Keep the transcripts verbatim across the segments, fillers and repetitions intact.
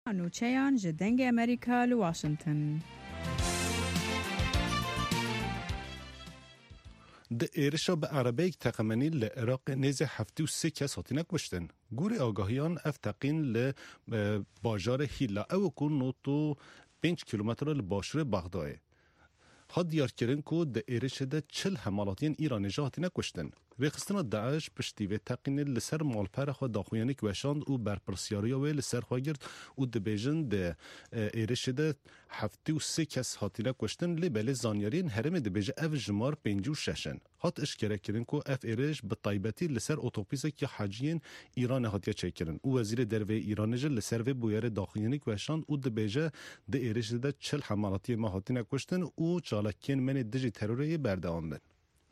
نوچهان جدنگ امریکا لواشنطن. د ایرشا به عربه تقمنی لعراق نیز هفته و سه کس هاتی نکشتن. گوری آگاهیان افتقین ل باجار هیلا او کن نوتو پنج کیلومتر لباشر بغداد. ها دیار کردن که د ایرش ده چل حمالاتین ایرانی جا هاتی نکشتن. ریخستان داعش پشتی و تقین لسر مالپر خود داخویانی کوشاند و برپرسیاری و لسر خواه گرد و د بیجن د ایرش ده هفته و سه کس هاتی نکشتن لی بله زانیارین هرم د بیجه اف جمار پنج و ششن. هات اشکره کردن که اف ایرش به طایبتی لسر اوتوپیسه که حاجین ایران هاتیه چه کردن. و وزیر دروی ایرانی جل لسر و بویر داخویانی کوشاند و د بیجه د ایرش ده چل حمالاتی ما هاتی نکشتن و چالکین من دجی تروری بردوام بن.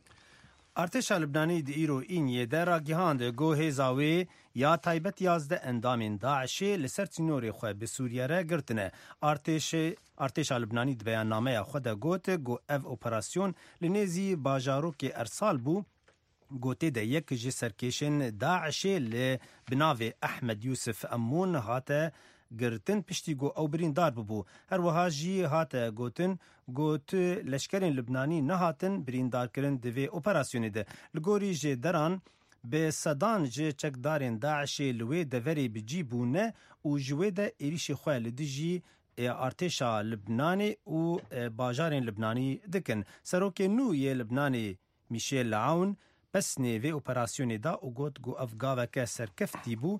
ارتش لبنانی دی ایرو این یه در راگیهاند گوه زاوی یا تایبت یازده اندامین داعشی لسر تینوری خواه به سوریه را گرتنه. ارتش ارتش لبنانی دی بیان نامه خود گوت گو اف اپراسیون لنیزی باجارو که ارسال بو گوته ده یک جی سرکیشن داعشی لبناو احمد یوسف امون هاته گرتن پشتی گو او برین دار ببو. هر وها جی هاته گوتن گوت لشکرین لبنانی نهاتن برین دار کرن دوی اپراسیونی ده. لگوری جی دران به صدان جی چکدارین داعشی لوی دوری بجی بونه و جوی ده ایریش خواه لدی جی ارتشا لبنانی و باجارین لبنانی دکن. سروک نوی لبنانی میشیل عون پس نیوی اپراسیونی دا و گوت گو افگاوه که سرکفتی بو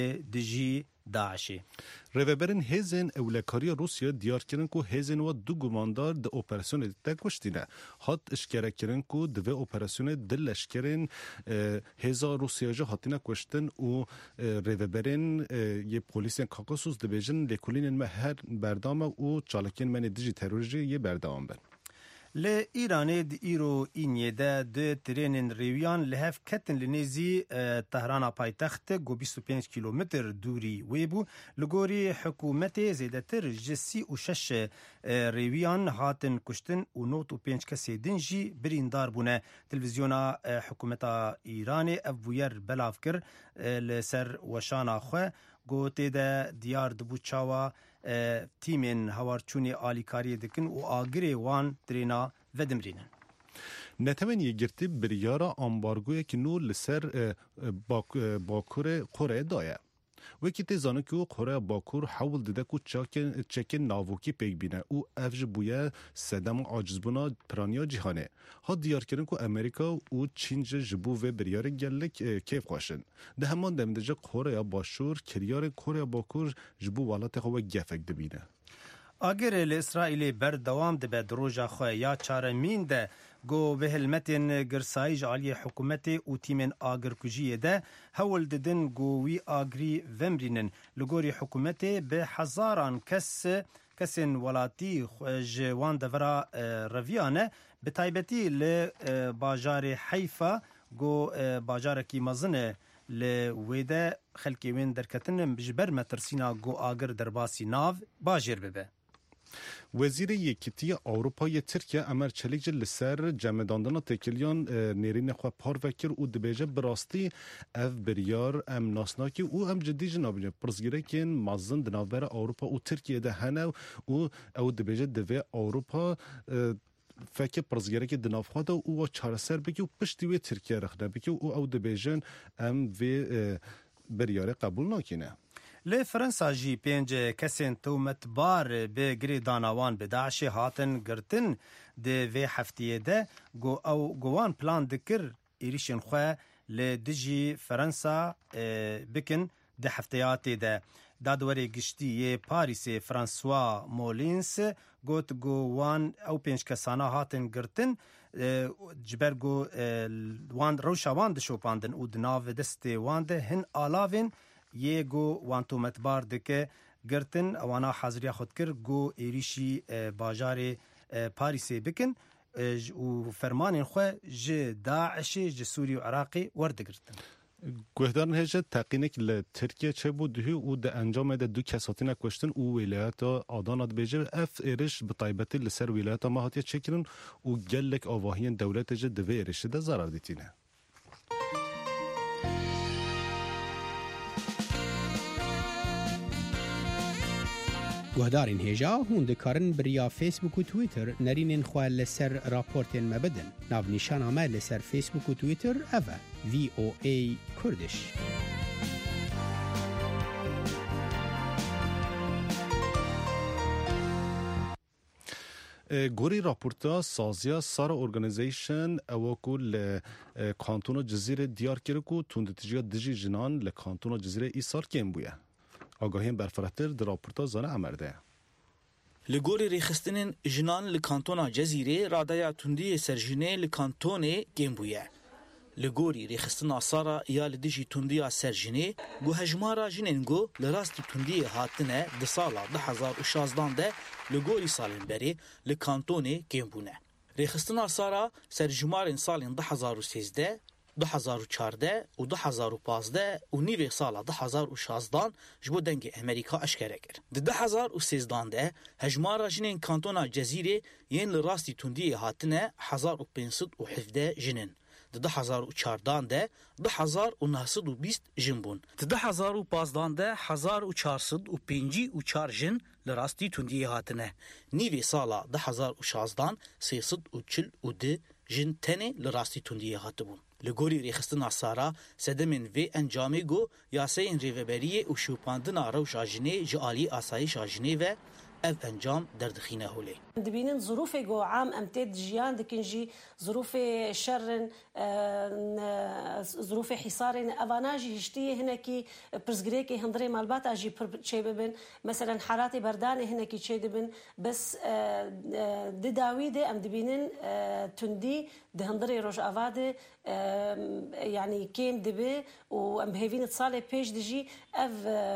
لدی داعشی. ریوبرین هزین اولکاری روسیا دیار کردن که هزین و دو گماندار د اپراسیون تکشتینه. هات اشکره کردن که دو اپراسیون دل اشکرین هزار روسیا جا هاتینه کشتن و ریوبرین یه پولیس کاکاسوس دبیجن لکولین مهر بردامه و چالکین من دیجی تروریجی یه بردام بن. ل ایران د ایرو اینیه ده د ترینن ریویان لهف کتن لنیزی تهران پایتخت گو بیست و پنج کیلومتر دوری ویبو لگوری حکومت زیدتر جسی و شش ریویان هاتن کشتن و نوت و پنج کسی دنجی بریندار بونه. تلویزیونا حکومت ایران افویر بلاف کر لسر وشانا خواه گوته ده دیار دبو چاوا تیمین هوارچونی آلیکاری دکن و آگری وان ترینا ودمرینن. نتمن یگرتی بریارا امبارگوی که نو لسر باکور قره دایه. وکی تیزانه که قره باکور حول دیده که چکن ناوکی پیگ بینه او افج بویه سدم عاجز بنا پرانیا جهانه. ها دیار کردن که امریکا و چین جبو و بریار گلک کیف خواشن. ده همان دمدجه قره باشور کریار قره باکور جبو والات خواه گفک دبینه. اگر الاسرائیلی بر دوام ده به دروژا خواه یا چارمین ده گو به هلمتین گرسایج عالی حکومت و تیمن آگر کجیه ده هول ددن گووی آگری ومرینن لگوری حکومت به هزاران کس کسین ولاتی جوان دورا رویانه به تایبتی لباجار حیفا گو باجار کی مزنه لویده خلکی وین درکتن بجبر مترسینا گو آگر درباسی ناو باجر ببه. وزیر یکیتی اروپای ترکیه امر چلیک جل سر جمعداندن تکلیان نیرین خواه پار وکر او دبیجه براستی اف بریار ام ناسناکی او ام جدی جنابینه پرزگیره که مازن دنابر اروپا او ترکیه ده هنه او او دبیجه دوی اروپا فکر پرزگیره که دنافخواه ده او چاره سر بکی و پشتی وی ترکیه رخنه بکی او او دبیجن ام وی بریاره قبول ناکینه. لی فرنسا جی پنج کسین تومت بار به گری داناوان به داعش هاتن گرتن ده وی هفتیه ده گو او گوان پلان دکر ایریشن خواه لی دجی فرنسا بکن ده هفتیاتی ده دادوری گشتی یه پاریس فرانسوا مولینس گوت گوان او پنج کسانا هاتن گرتن جبر گو وان روشا وان ده شوپاندن او دناو دست وان ده هن آلاوین یه گو وانتو متبار دکه گرتن وانا حاضری خود کر گو ایریشی باجار پاریس بکن و فرمان خواه جه داعشی جه سوری و عراقی ورد گرتن. گوهدارن هجه تقینک لترکیه چه بود هی او ده انجام ده دو کساتی نکشتن او ولایت آدانات بیجه اف ایرش بطایبتی لسر ولایت ما هاتیه چکرن و گلک آواهین دولت جه دوه ایرش ده ضرر دیتینه. گهدارین هجا هون دکارن بریا فیسبوک و تویتر نرینین خواه لسر راپورتین مبدن. ناو نشان آمه لسر فیسبوک و تویتر اوه وی او ای کردش. گوری راپورتا سازیا سارا ارگانیزیشن اوکل کانتون جزیره دیار کرکو توندتجیا دجی جنان لکانتون جزیره ایسار کم بویه. آگاهیم برفراتر در راپورتا زانه امرده. لگوری ریخستنین جنان لکانتون جزیره رادایا توندی سرجنه لکانتون کم بویه. لگوری ریخستن آسارا یا لدیجی توندی سرجنه گو هجمارا جنینگو لراست توندی هاتنه ده سالا ده هزار و شازدان ده لگوری سالین بری لکانتونه کم بونه. ریخستن آسارا سرجمارین سالین ده هزار و سیزده، ده هزار و چارده و ده هزار و پازده و نیوه سالا ده هزار و شازدان جبو دنگ امریکا اشکره کرد. ده ده هزار و سیزدان ده هجمارا جنین کانتونا جزیره ین لراستی توندی هاتنه هزار و پینصد و حفده جنین. ده هزار و چاردان ده ده هزار و نهصد و بیست جن بون. ده هزار و پازدان ده هزار و چهارصد و پنجی و چار جن لراستی توندی هاتنه. نیوی سالا ده هزار و شازدان سیصد و چل و ده جن تنه لراستی توندی هات بون. لگوری ریخستن آسارا سدمین وی انجامی گو یاسه این ریوبریه و شوپاندن آرو شاجنه جعالی آسایی شاجنه و اف انجام دردخینه هولی. دبینن ظروف جو عام امتد جیان دکنجی ظروف شر ظروف حصار اواناجی هشتی هنکی پرزگری که هندری مالبات اجی پر چه ببن مثلا حالات بردان هنکی چه دبن بس دداوی ده ام دبینن تندی ده هندری روش آواده يعني كيم دبي وام بهيفين اتصال بيج دجي اف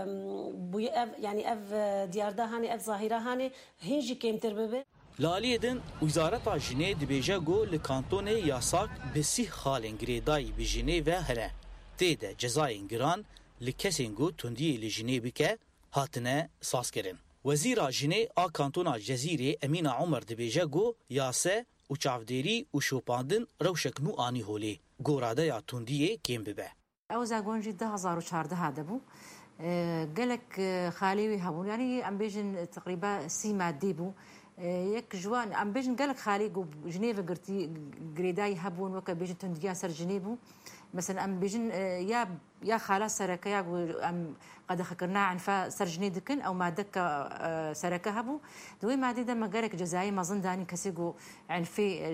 اف يعني اف ديار ده هاني اف ظاهره هاني هنجي كيم ترببه لالیدن وزارت جنه دبیجا گو لکانتون یاساک بسی خالن گریدای بجنه و هره تیده جزاین گران لکسین گو تندی لجنه بکه هاتنه ساس کرن. وزیر جنه آ کانتون جزیره امین عمر دبیجا گو یاسه و چافدری و شوپاندن روشک نو آنی هولی گوراده یا تندیه کم ببه. او زاگونجی ده هزار و چارده هاده بو قالك خالي هبون يعني ام بيجن تقريبا سي مادي بو يك جوان ام بيجن قالك خالي جو جنيف قرتي غريداي هبون وك بيجن تنديا سر جنيبو مثلا ام بيجن يا يا خلاص سركه يا ام قد خكرنا عن فا سر جنيدكن او ما دك سركه هبو دوي ما دي دم قالك جزائي ما ظن داني كسيغو عن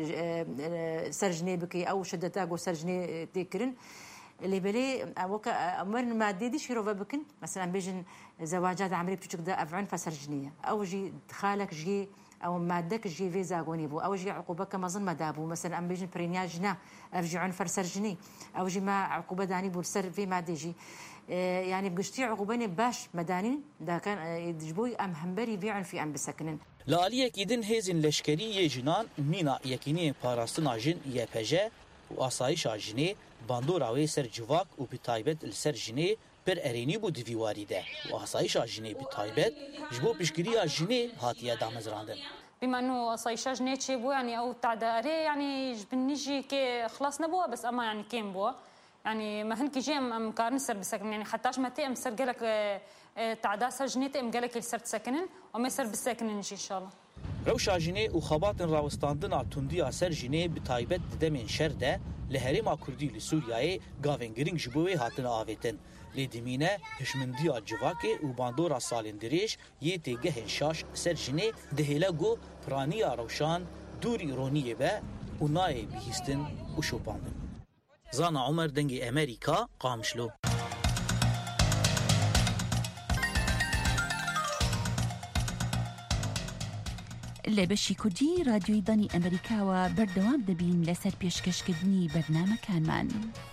في سر جنيبكي او شدتا جو سر جني تكرن اللي بلي وكا امر مادي دي شيرو بكن مثلا بيجن زواجات عمري بتشك ده افعن فسرجنيه او جي خالك جي او مادك جي فيزا غونيبو او جي عقوبه ما ظن مدابو مثلا ام بيجن برينياجنا ارجعون فرسرجني او جي ما عقوبه داني بولسر في مادي جي يعني بقشتي عقوباني باش مداني دا كان يدجبوي ام همبري بيعن في ام بسكنن لالیک ایدن هزین لشکری جنان مینا یکینی پاراستنا جن یپجه و آسایش جنی باندوراوی سر جواک و بتایبت السر جنی پر ارینی بود دیواری ده و آسایش جنی بتایبت جبو پیشگیری جنی هاتیه دامزراندن. بما انه آسایش جنی چه بو يعني او تعداري يعني جبنيجي كي خلاص نبوه بس اما يعني كيم بو يعني ما هنك جي ام كارن سر بسكن يعني حتىش ما تي ام سر قالك تعدا سر جني ام قالك السر تسكنن وما سر بسكنن ان شاء الله. روشا جنی و خباتن راوستاندنا توندیا سر جنی بتایبت ددمین شرده لهرما کردی لسوریای گاون گرینگ جبوی هاتن آویتن لیدمینه هشمندیا جواکه و باندورا سالندریش یه تیگه هنشاش سر جنی دهیلا گو پرانیا روشان دوری رونیه به و نای بیهستن و شوپاندن. زانا عمر دنگی امریکا قامشلو. لبشی کردی رادیوی دانی امریکا و بردوام دبین لسر پیشکشکردنی برنامه کانمان.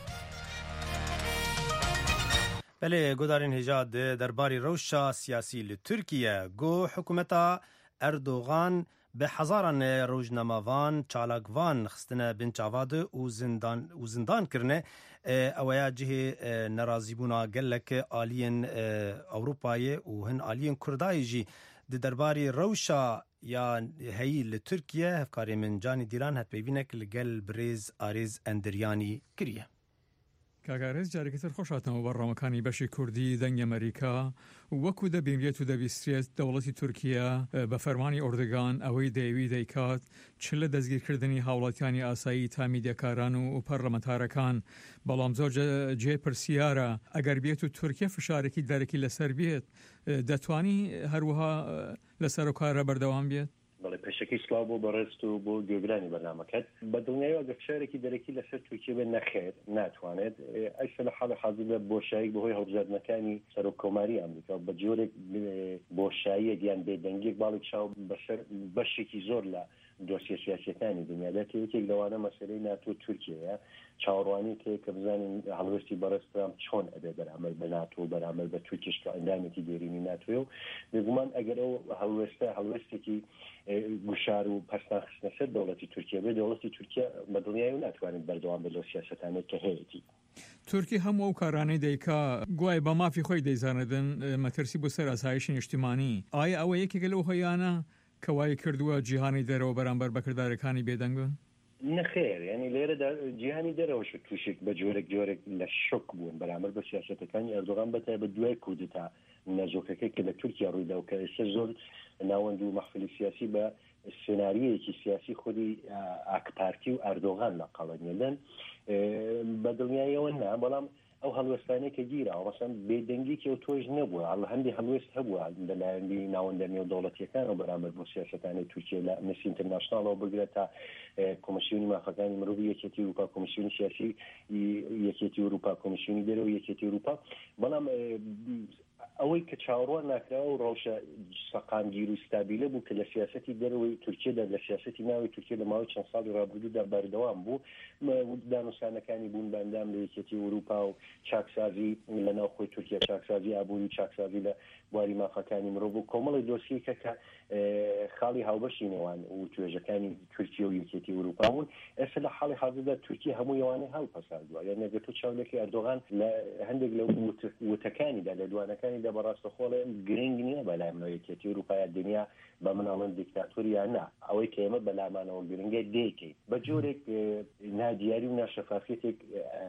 بله گودارین هجاد درباری روشا سیاسی لترکیه گو حکومتا اردوغان به هزاران روزنامه‌وان چالاکوان خستنه بنچاواد و زندان و زندان کرنه اویا جه نرازیبونا گلک آلین اروپای و هن آلین کردای جی درباری روشا یا هی لترکیه هفکاری من جانی دیران هت ببینک لگل بریز آریز اندریانی کریه. کاگارێز جارێکتر خۆشاتەوە بەڕامەکانی بەشی کوردی دەنگی ئەمریکا وەکو دەبینرێت و دەبیسترێت دەوڵەتی تورکیا بە فەرمانی ئۆردگان ئەوەی دەیوی دەیکات چ لە دەستگیرکردنی هاوڵاتیانی ئاسایی تا میدیەکاران و پەرلەمەنتارەکان بەڵام زۆر جێ پرسیارە ئەگەر بێت و تورکیا فشارێکی دەرەکی لەسەر بێت دەتوانی هەروەها لەسەر و کارە بەردەوام بێت؟ بەڵێ پێشەکەی سلااو بۆ بەڕێست و بۆ گوێگرانی بەرنامەکەت بە دڵنیایەوە ئەگەر فشارێکی دەرەکی لەسەر تورکیا بێت نەخێر ناتوانێت ئەیسە لە حاڵی حاضردا بۆشایی بەهۆی هەڵبژاردنەکانی سەر و کۆماری ئەمریکا بە جۆرێک بۆشاییەک یان بێدەنگیەک باڵی چاو بەسەر بەشێکی زۆر لە دۆسیە سیاسەکانی دنیادا یەکێک لەوانە مەسەلەی ناتۆ تورکیایە چاوەڕوانی کە کە بزانین هەڵوێستی بەڕێز ترامپ چۆن ئەبێ بەرامبەر بە ناتۆ بەرامبەر بە تورکیش کە ئەندامێکی دێرینی ناتۆیە و بێگومان ئەگەر ئەو هەڵوێستە هەڵوێستێکی گوشار و پەرستان خستنە سەر دەوڵەتی تورکیا بێ دەوڵەتی تورکیا بە دڵنیایی ناتوانێت بەردەوام بێت لەو سیاسەتانەی کە هەیەی تورکی هەموو ئەو کارانەی دەیکا گوای بە مافی خۆی دەیزانەدن مەترسی بۆ سەر ئاسایشی نیشتیمانی ئایا ئەوە یەکێکە لەو هۆیانە کە وای کردووە جیهانی دەرەوە بەرامبەر بەکردارەکانی بێدەنگن؟ نەخێر ینی لێرەدا جیهانی دەرەوەش تووشێک بە جۆرێک جۆرێک لە شک بوون بەرامبەر بە سیاسەتەکانی ئەردۆغان بەتای بە دوای کودتا نەزۆکەکەی کە لە تورکیا ڕوویدا و کە ئێستا زۆر ناوەند و مەحفلی سیاسی بە سناریەیەکی سیاسی خودی ئاکپارتی و ئەردۆغان لەقەڵەنێدەن بە دڵنیایەوە نا بەڵام ئەو هەڵوێستانەیە کە گیرا وەسەن بێدەنگیکی ئەو تۆش نەبووە هەڵ هەندی هەڵوێست هەبووە لەلایەنی ناوەندەرنی و دەوڵەتیەکان ئەو بەرامبەر بۆ سیاسەتانی تورکیا لە ئەمنستی ئینتەرناشناڵەوە بگرێت تا کۆمسیۆنی مافەکانی مرۆڤ یەکێتی ئەوروپا کۆمسیۆنی سیاسی یەکێتی ئەوروپا کۆمسیۆنی دەرەوە یەکێتی ئەوروپا بەڵام ئەوەی کە چاوەڕوان ناکراوە و ڕەوشە سەقامگیر و ستابیلە بوو کە لە سیاسەتی دەرەوەی تورکیادا لە سیاسەتی ناوی تورکیا لە ماوەی چەند ساڵی ڕابردوودا بەردەوام بوو دانوسانەکانی بوون بەندام لە یەکێتی ئەوروپا و چاکسازی لە ناوخۆی تورکیا چاکسازی ئابووری چاکسازی لە بواری مافەکانی مرۆڤ و کۆمەڵی دۆسیەکە کە خاڵی هاوبەشی نێوان و توێژەکانی تورکیا و یەکێتی ئەوروپا بوون ئێستا لە حاڵی حاضردا تورکیا هەموو ئەوانەی هەڵپەساندووە یان ئەگەر تۆ چاودێکی ئەردۆغان لە هەندێک لە وتەکانیدا لە دوانەکانی بەڕاستە خۆڵێ گرنگ نییە بەلایەنەوە یەکێتی ئەوروپای دنیا بە مناڵەن دیکتاتۆریان نا ئەوەی کە ئێمە بەلامانەوە گرنگە دێکەی بە جۆرێک نادیاری و ناشەفافیەتێک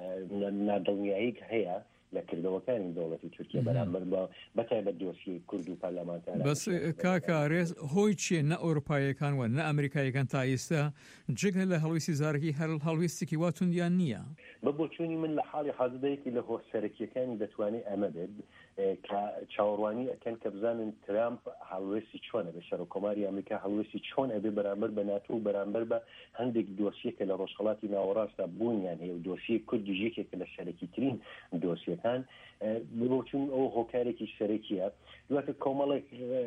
نادڵنیاییک هەیە لە کردەوەکانی دەوڵەتی تورکیا بەرامبەر بە بەتایبەت دۆسیی کورد و پەرلەمانتاران بەس کاکارێز هۆی چیە نە ئەوروپایەکان و نە ئەمریکایەکان تا ئێستا جگە لە هەڵویستی زارەکی هەر هەڵویستێکی واتوندیان نییە بە بۆچوونی من لە حاڵی حاضردەیەکی لە هۆسەرەکیەکانی دەتوانێت ئەمە بێت کە چاوەڕوانی ئەکەن کە بزانن ترامپ هەڵوێستی چۆنە بە شەڕ و کۆماری ئەمریکا هەڵوێستی چۆن ئەبێ بەرامبەر بە ناتۆ و بەرامبەر بە هەندێک دۆسیەکە لە ڕۆژهەڵاتی ناوەڕاستدا بوونیان هەیە و دۆسیە کوردی یەکێکە لە سەرەکی ترین دۆسیەکان بۆچون ئەو هۆکارێکی سەرەکیە دواتە کۆمەڵێک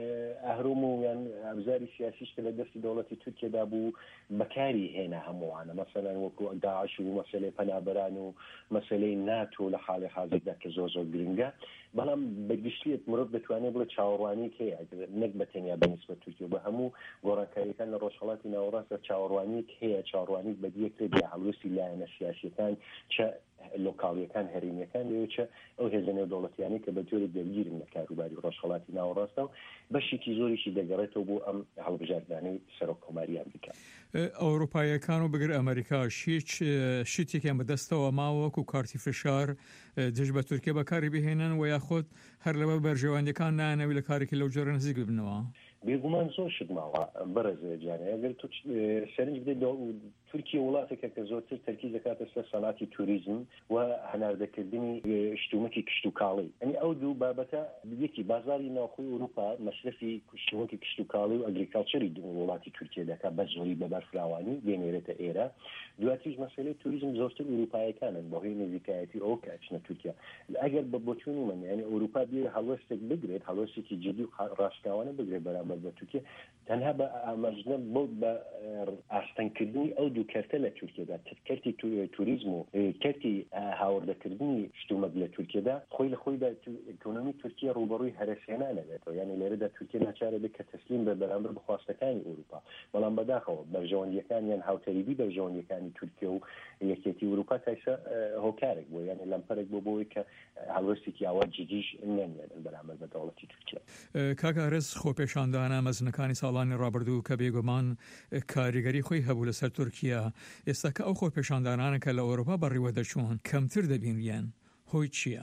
ئەهروم و یان ئەبزاری سیاسیش کە لە دەستی دەوڵەتی تورکیادا بوو بەکاری هێنا هەمووانە مەسەلەن وەکو داعش و مەسەلەی پەنابەران و مەسەلەی ناتۆ لە حاڵی حاضردا کە زۆر زۆر گرنگە بەڵام بەگشتیت مرۆڤ دەتوانێت بڵێ چاوەڕوانی هەیە نەک بەتەنیا بەنسبەت تورکیا بە هەموو گۆڕانکاریەکان لە ڕۆژهەڵاتی ناوەڕاستدا چاوەڕوانی هەیە چاوەڕوانی بەدیەکرێت بە هەڵوێستی لایەنە سیاسیەکان چە لۆکاڵیەکان هەرێمیەکان لێوچە ئەو هێزانە دەوڵەتیانی کە بە جۆرێک دەرگیرن لە کاروباری ڕۆژهەڵاتی ناوەڕاستە و بەشێکی زۆریشی دەگەڕێتەوە بۆ ئەم هەڵبژاردانەی سەرۆک کۆماری ئەمریکا ئەوروپایەکان و بگەر ئەمریکاش هیچ شتێکیان بەدەستەوە ماوەک و کارتی فشار دژ بە تورکیا بەکاری بهێنن و یاخۆت هەر لەوە بەرژەوەندەکان نانەوی لە کارێکی لەو جۆرە نزیک ببنەوە بێگومان زۆر شت ماوە بەرەزێ جانە ئەگەر تو سەرنج بدەیت تورکیا وڵاتێکە کە زۆرتر تەرکیز دەکاتە سەر سەناتی توریزم و هەناردەکردنی شتومەکی کشت و کاڵی ئەنی ئەو دوو بابەتە یەکی بازاری ناوخۆی ئەوروپا مەصرفی شتومەکی کشت و کاڵی و ئەگریکالچەری وڵاتی تورکیا دەکات بە زۆری بە بەرفراوانی دێنێرێتە ئێرە دواتیش مەسەلەی توریزم زۆرتر ئەوروپایەکانن بە هۆی نزیکایەتی ئەو کە ئەچنە تورکیا ئەگەر بە بۆچوونی من یعنی ئەوروپا بێ هەڵوێستێک بگرێت هەڵوێستێکی جدی و ڕاشکاوانە بگرێت بەرامبەر بە تورکیا تەنها بە ئاماژنە بۆ بە ئاستەنکردنی ئەو دوو کەرتە لە تورکیادا کەرتی توریزم و کەرتی هاوردەکردنی شتومەک لە تورکیادا خۆی لە خۆیدا ئیکۆنۆمی تورکیا ڕوبەڕووی هەرەسێنانە بێتەوە یعنی لێرەدا تورکیا ناچارە بێت کە تەسلیم بە بەرامبەر بەخواستەکانی ئەوروپا بەڵام بەداخەوە بەرژەوەندیەکان یان هاوتەریبی بەرژەوەندیەکانی تورکیا و یەکێتی ئەوروپا تایسە هۆکارێک بوو یعنی لەمپەرێک بۆ بۆی کە هەڵوێستێکی ئاوا جدیش نەنێن بەرامبەر بە دەوڵەتی تورکیا کاکارێز خۆپێشاندان پیشاندانە مەزنەکانی ساڵانی ڕابردوو کە بێگومان کاریگەری خۆی هەبوو لەسەر تورکیا ئێستا کە ئەو خۆ پیشاندانانەکە لە ئەوروپا بەڕێوە دەچوون کەمتر دەبینریان هۆی چییە؟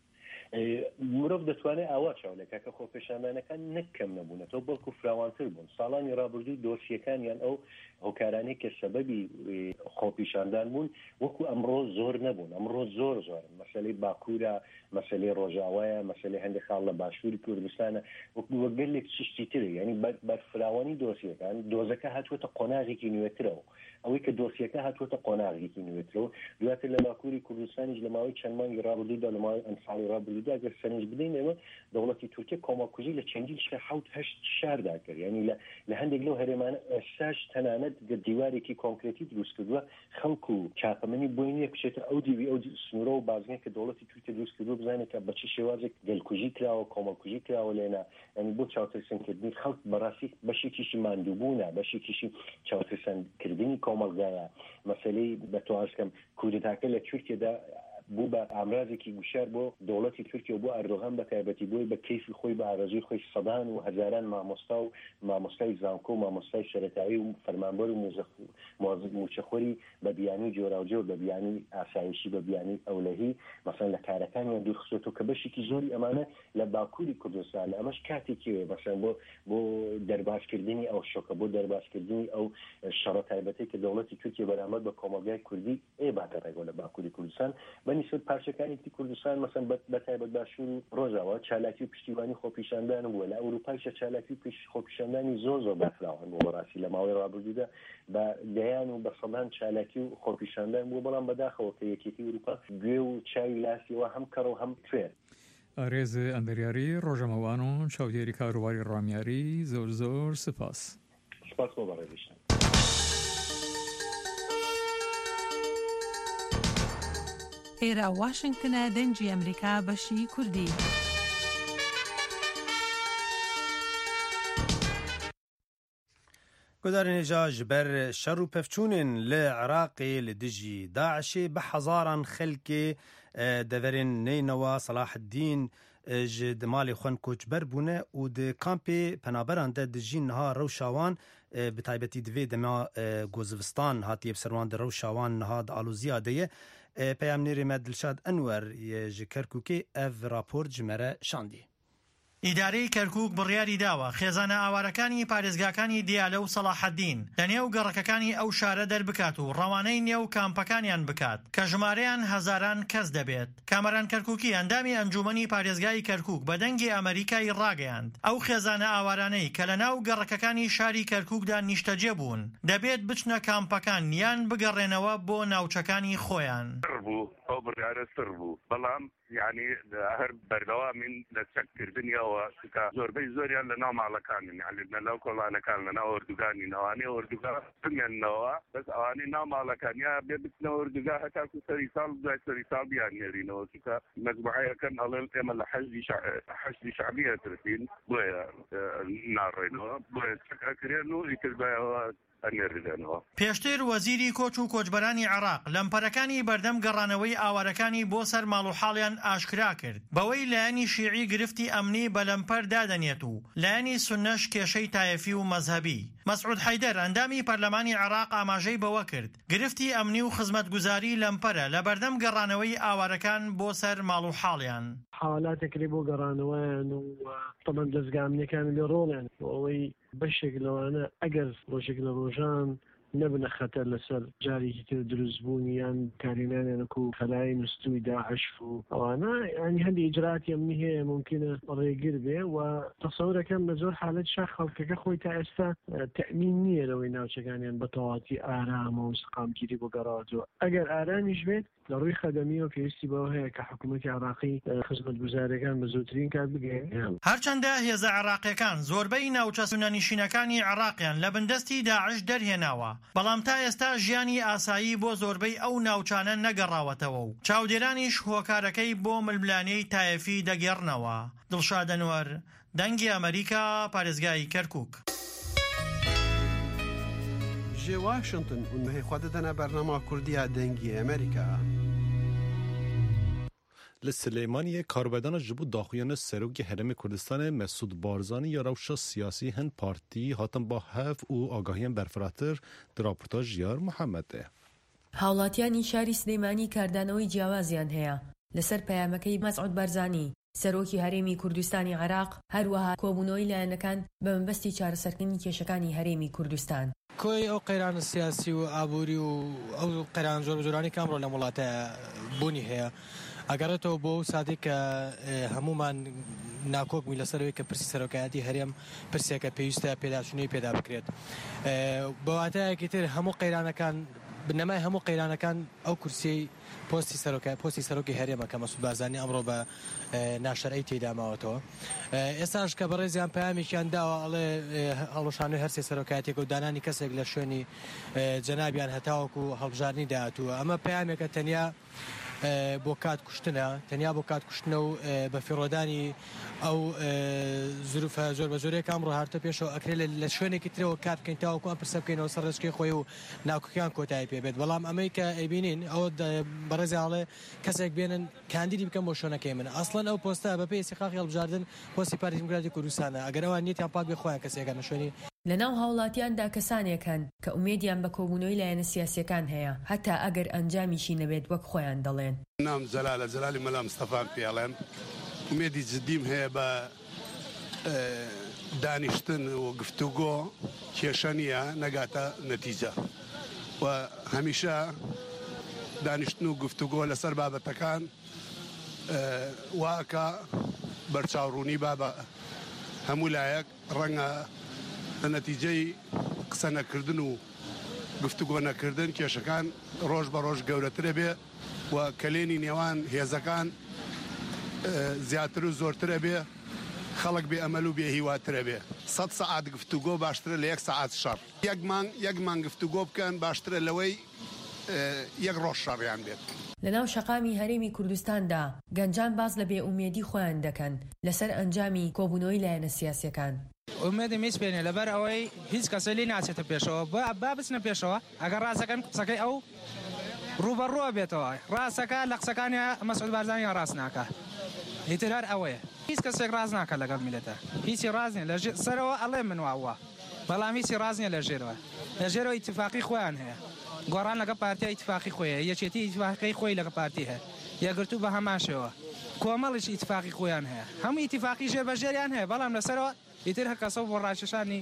مرۆڤ دەتوانێت ئاوا چاولێکە کە خۆپێشاندانەکان نەکەم نەبوونەوە بەڵکو فراوانتر بوون ساڵانی ڕابردووی دۆسیەکانیان ئەو هۆکارانەی کە سەبەبی خۆپیشاندان بوون وەکو ئەمڕۆ زۆر نەبوون ئەمڕۆ زۆر زۆر مەسەلەی باکوورە مەسەلەی ڕۆژاوایە مەسەلەی هەندێک خاڵ لە باشووری کوردستانە وەکو وەگەلێک چشتی ترە یعنی بەرفراوانی دۆسیەکان دۆزەکە هاتووەتە قۆناغێکی نوێترەوە ئەوەی کە دۆسیەکە هاتووەتە قۆناغێکی نوێترەوە دواتر لە باکووری کوردستانیش لە ماوەی چەند مانگی ڕابردوودا لە ماوەی ئەم ساڵی ڕابردوودا ئەگەر سەرنج بدەینەوە دەوڵەتی تورکیا کۆمەڵکوژی لە چەندین شار حەوت هەشت شاردا کرد یعنی لە هەندێک لەو هەرێمانە ئێستاش تەنانەت دیوارێکی کۆنکرێتی دروست کردووە خەڵک و چاپەمەنی بۆی نییە بچێتە ئەو دیوی ئەو سنوورە و بازنێک کە دەوڵەتی تورکیا دروست کردووە بزانێت کە بە چ شێوازێک گەلکوژی کراوە کۆمەڵکوژی کراوە لێنە ینی بۆ چاوترسانکردنی خەڵک بەڕاستی بەشێکیشی ماندووبوونە بەشێکیشی چاوترسانکردنی کۆمەڵگایە مەسەلەی بەتوازکەم کودتاکە لە تورکیادا بوو بە ئامرازێکی گوشار بۆ دەوڵەتی تورکیا بۆ ئەردۆغان بە تایبەتی بۆی بە کەیفی خۆی بە ئارەزوی خۆی سەدان و هەزاران مامۆستا و مامۆستای زانکۆ و مامۆستای سەرەتایی و فەرمانبەر و موچەخۆری بە بیانی جۆراوجۆر بە بیانی ئاسایشی بە بیانی ئەولەهی مەسەن لە کارەکانیان دوورخستۆ کە بەشێکی زۆری ئەمانە لە باکووری کوردستان لە ئەمەش کاتێکیوێ مەسەن بۆ بۆ دەرباسکردنی ئەو شۆکە بۆ دەرباسکردنی ئەو شەڕە تایبەتی کە دەوڵەتی تورکیا بەرامبەر بە کۆمەلگای کوردی ئێ باتە ڕێگە لە باکووری کوردستان بەنیسبەت پارچەکانی کوردستان مەسەن بە تایبەت باشوور و ڕۆژاوە چالاکی و پشتیوانی خۆپیشاندان بووە لە ئەوروپایشە چالاکی و خۆپیشاندانی زۆر زۆر بەفراوان بۆ بەڕاستی لە ماوەی ڕابردوودا بە دەیان و بە سەدان چالاکی و خۆپیشاندان بووە بەڵام بەداخەوە کە یەکێتی ئەوروپا گوێ و چاوی لاسیەوە هەم کەڕ و هەم کوێر ئارێز ئەندەریاری ڕۆژەمەوان و چاودێری کاروباری ڕامیاری زۆر زۆر سپاس سپاس بۆ بەڕێوەبردن ئێرە واشنگتنە دەنگی ئەمریکا بەشی کوردی گۆدارێنێجا ji ber şer û pevçûnên li Iraqê li dijî Daişê bi hezaran xelkê deverên neynewa Salaheddîn ji di malê xwe koçber bûne û di kampê penaberan de dijîn niha rewşawan bi taybetî divê dema Gozivistan hatiye serwan di rewşawan niha di alûziya de ye peyamnêrê me Dilşad Enwer ji Kerkûkê ev rapor ji me re şandî. ئیدارەی کەرکووک بڕیاری داوە خێزانە ئاوارەکانی پارێزگاکانی دیالە و سەلاحەدین لە نێو گەڕەکەکانی ئەو شارە دەربکات و ڕەوانەی نێو کامپەکانیان بکات کە ژمارەیان هەزاران کەس دەبێت. کامەران کەرکووکی ئەندامی ئەنجومەنی پارێزگای کەرکووک بە دەنگی ئەمریکای ڕاگەیاند ئەو خێزانە ئاوارانەی کە لە ناو گەڕەکەکانی شاری کەرکووکدا نیشتەجێ بوون دەبێت بچنە کامپەکان یان بگەڕێنەوە بۆ ناوچەکانی خۆیان. ئەو بڕیارە سڕ بوو بەڵام یعنی هەر بەردەوامین لە چەککردنیەوە زۆربەی زۆریان لە ناو ماڵەکانن یعنی لە ناو کۆڵانەکان لە ناو ئۆردوگانی ناوانەی ئۆردوگا بمێننەوە بەس ئەوانەی ناو ماڵەکانیا بێ بچنە ئۆردوگا هەتاکو سەری ساڵ دوای سەری ساڵ بیان نێرینەوە چونکە مەجموعەکەن ئەڵێن ئێمە لە حەشدی شعبیە ترسین بۆیە ناڕێنەوە بۆیە چەکەکرێن و ئیتر دوایەوە پێشتر وەزیری کۆچ و کۆچبەرانی عێراق لەمپەرەکانی بەردەم گەڕانەوەی ئاوارەکانی بۆ سەر ماڵ و حاڵیان ئاشکرا کرد بەوەی لایەنی شیعی گرفتی ئەمنی بە لەمپەر دادەنێت و لایەنی سونەش کێشەی تایەفی و مەزهەبی. مەسعود حەیدەر ئەندامی پەرلەمانی عێراق ئاماژەی بەوە کرد گرفتی ئەمنی و خزمەتگوزاری لەمپەرە لە بەردەم گەڕانەوەی ئاوارەکان بۆ سەر ماڵ و حاڵیان. حاڵاتێکی بۆ گەڕانەوەیان و تەمەن دەستگامنیەکان لێ ڕۆڵیان ئەوەی بەشێک لەوانە ئەگەر ڕۆژێک لە ڕۆژان نەبنە خەتەر لەسەر جارێکی تر دروستبوونی یان کارینانێنەک و خەلای نستوی داعش و ئەوانە ینی هەندی ئیجراتی ئەمنی هەیە ممکنە ڕێگر بێ و تەسەورەکەم بە زۆر حالەت شا خەڵکەکە خۆی تا ئێستا تەئمین نییە لەوەی ناوچەکانیان بە تەواتی ئارامە و سقامگیری بۆ گەڕاوەتەوە ئەگەر ئارامیش بێت لە ڕووی خەدەمیەوە پێویستی بەوە هەیە کە حکوومەتی عێراقی خزمەتگوزارەکان بە زووترین کات بگەێن. هەرچەندە هێزە عێراقیەکان زۆربەی ناوچە سونەنشینەکانی عێراقیان لە بەندەستی داعش دەرهێناوە بەڵام تا ئێستا ژیانی ئاسایی بۆ زۆربەی ئەو ناوچانە نەگەڕاوەتەوە و چاودێرانیش هۆکارەکەی بۆ ململانەی تایەفی دەگێڕنەوە. دڵشاد ئەنوەر دەنگی ئەمریکا پارێزگای کەرکووک. جێ واشنگتن اونمەهی خوا دەدەنە بەرنامە کوردیە دەنگی ئەمریکا. لسلیمانی کاربدان جبو داخویان سروک هرم کردستان مسعود بارزانی یا روشا سیاسی هن پارتی هاتن با هف و آگاهیان برفراتر در راپورتاژ یار محمده. هاوڵاتیانی شاری سلەیمانی کاردانەوەی جیاوازیان هەیە لەسەر پەیامەکەی مەسعود بارزانی سەرۆکی هەرێمی کوردستانی عێراق هەروەها کۆبوونەوەی لایەنەکان بە مەبەستی چارەسەرکردنی کێشەکانی هەرێمی کوردستان. کۆی ئەو قەیرانە سیاسی و ئابووری و ئەو قەیران زۆر جۆرانی کامڕۆ لە وڵاتە بوونی هەیە ئەگەڕێتەوە بۆ سادی کە هەمومان ناکۆکمی لەسەرەوەی کە پرسی سەرۆکایەتی هەرێم پرسێکە پێویستە پێداچوونەی پێدا بکرێت بەواتایەکی تر هەموو قەیرانەکان بنەمای هەموو قەیرانەکان ئەو کورسی پۆستی سەرۆکای پۆستی سەرۆکی هەرێمە کە مەسعود بارزانی ئەمڕۆ بە ناشەرعی تێدا ماوەتەوە ئێستاش کە بەڕێزیان پەیامێکیان داوە ئەڵێ هەڵوەشانەوەی هەرسێ سەرۆکایەتێک و دانانی کەسێک لە شوێنی جەنابیان هەتاوەکو هەڵبژاردننی داهاتووە ئەمە پەیامێکە تەنیا بۆ کات کوشتنە تەنیا بۆ کات کوشتنە و بە فیڕۆدانی ئەو زروفە زۆر بە زۆرێک ئەمڕۆ هاتە پێشەوە ئەکرێت لە شوێنێکی ترەوە کات بکەین تاوەکو ئەم پرسە بکەینەوە سەر ڕێچکەی خۆی و ناوکەکان کۆتایی پێبێت بەڵام ئەمەی کە ئەیبینین ئەوە بەڕێزیاڵێ کەسێک بێنن کاندیدی بکەم بۆ شوێنەکەی من ئەسڵەن ئەو پۆستە بە پێی سیخاخی هەڵبژاردن پۆستی پارتی دیموکراتی کوردستانە ئەگەر ئەوان نیەتیان پاک بێ خۆیان کەسێکە لە شوێنی لەناو هاوڵاتیاندا کەسانێکن کە ئومێدیان بە کۆبوونەوەی لایەنە سیاسیەکان هەیە هەتا ئەگەر ئەنجامیشی نەبێت وەک خۆیان دەڵێن. نام جەلالە جەلالی مەلا مستەفان پێڵێن ئومێدی جدیم هەیە بە دانیشتن و گفتوگۆ کێشە نییە نەگاتە نەتیجە و هەمیشە دانیشتن و گفتوگۆ لەسەر بابەتەکان واکە بەرچاوڕوونی با بە هەموو لایەک ڕەنگە لە نەتیجەی قسە نەکردن و گفتوگۆ نەکردن کێشەکان ڕۆژ بە ڕۆژ گەورەترە بێ و کەلێنی نێوان هێزەکان زیاتر و زۆرترە بێ خەڵک بێ ئەمەل و بێ هیواترە بێ سەد سەعات گفتوگۆ باشترە لە یەک سەعات شەڕ یەکمان یەکمان گفتوگۆ بکەن باشترە لەوەی یەک ڕۆژ شەڕیان بێت. لەناو شەقامی هەرێمی کوردستاندا گەنجان باز لە بێ ئومێدی خۆیان دەکەن لەسەر ئەنجامی کۆبوونەوەی لایەنە سیاسیەکان. ئومێدی میسپێنێ لەبەر ئەوەی هیچ کەسە لی ناچێتە پێشەوە با بچنە پێشەوە ئەگەر ڕاستەکەن قسەکەی ئەو ڕوبەڕوە بێتەوە ڕاستەکە لە قسەکانی مەسعود بارزانی ڕاست ناکە هیتر هەر ئەوەیە هیچ کەسێک ڕاست ناکە لەگەڵ میلەتە هیچی ڕاست نیە لە سەرەوە ئەڵێ من واوە بەڵام هیچی ڕاست نیە لە ژێرەوە لە ژێرەوە ئیتفاقی خۆیان هەیە گۆڕان لەگە پارتیە ئیتفاقی خۆیە یەکێتی ئیتفاقی خۆی لەگە پارتی هەیە یەکگرتوو بە هەمان شێوە کۆمەڵیش ئیتفاقی خۆیان هەیە هەموو ئیتفاقی ژێر بە ژێریان هەیە بەڵام لەسەرەوە ئیتر هەر کەسە بۆ ڕاکێشانی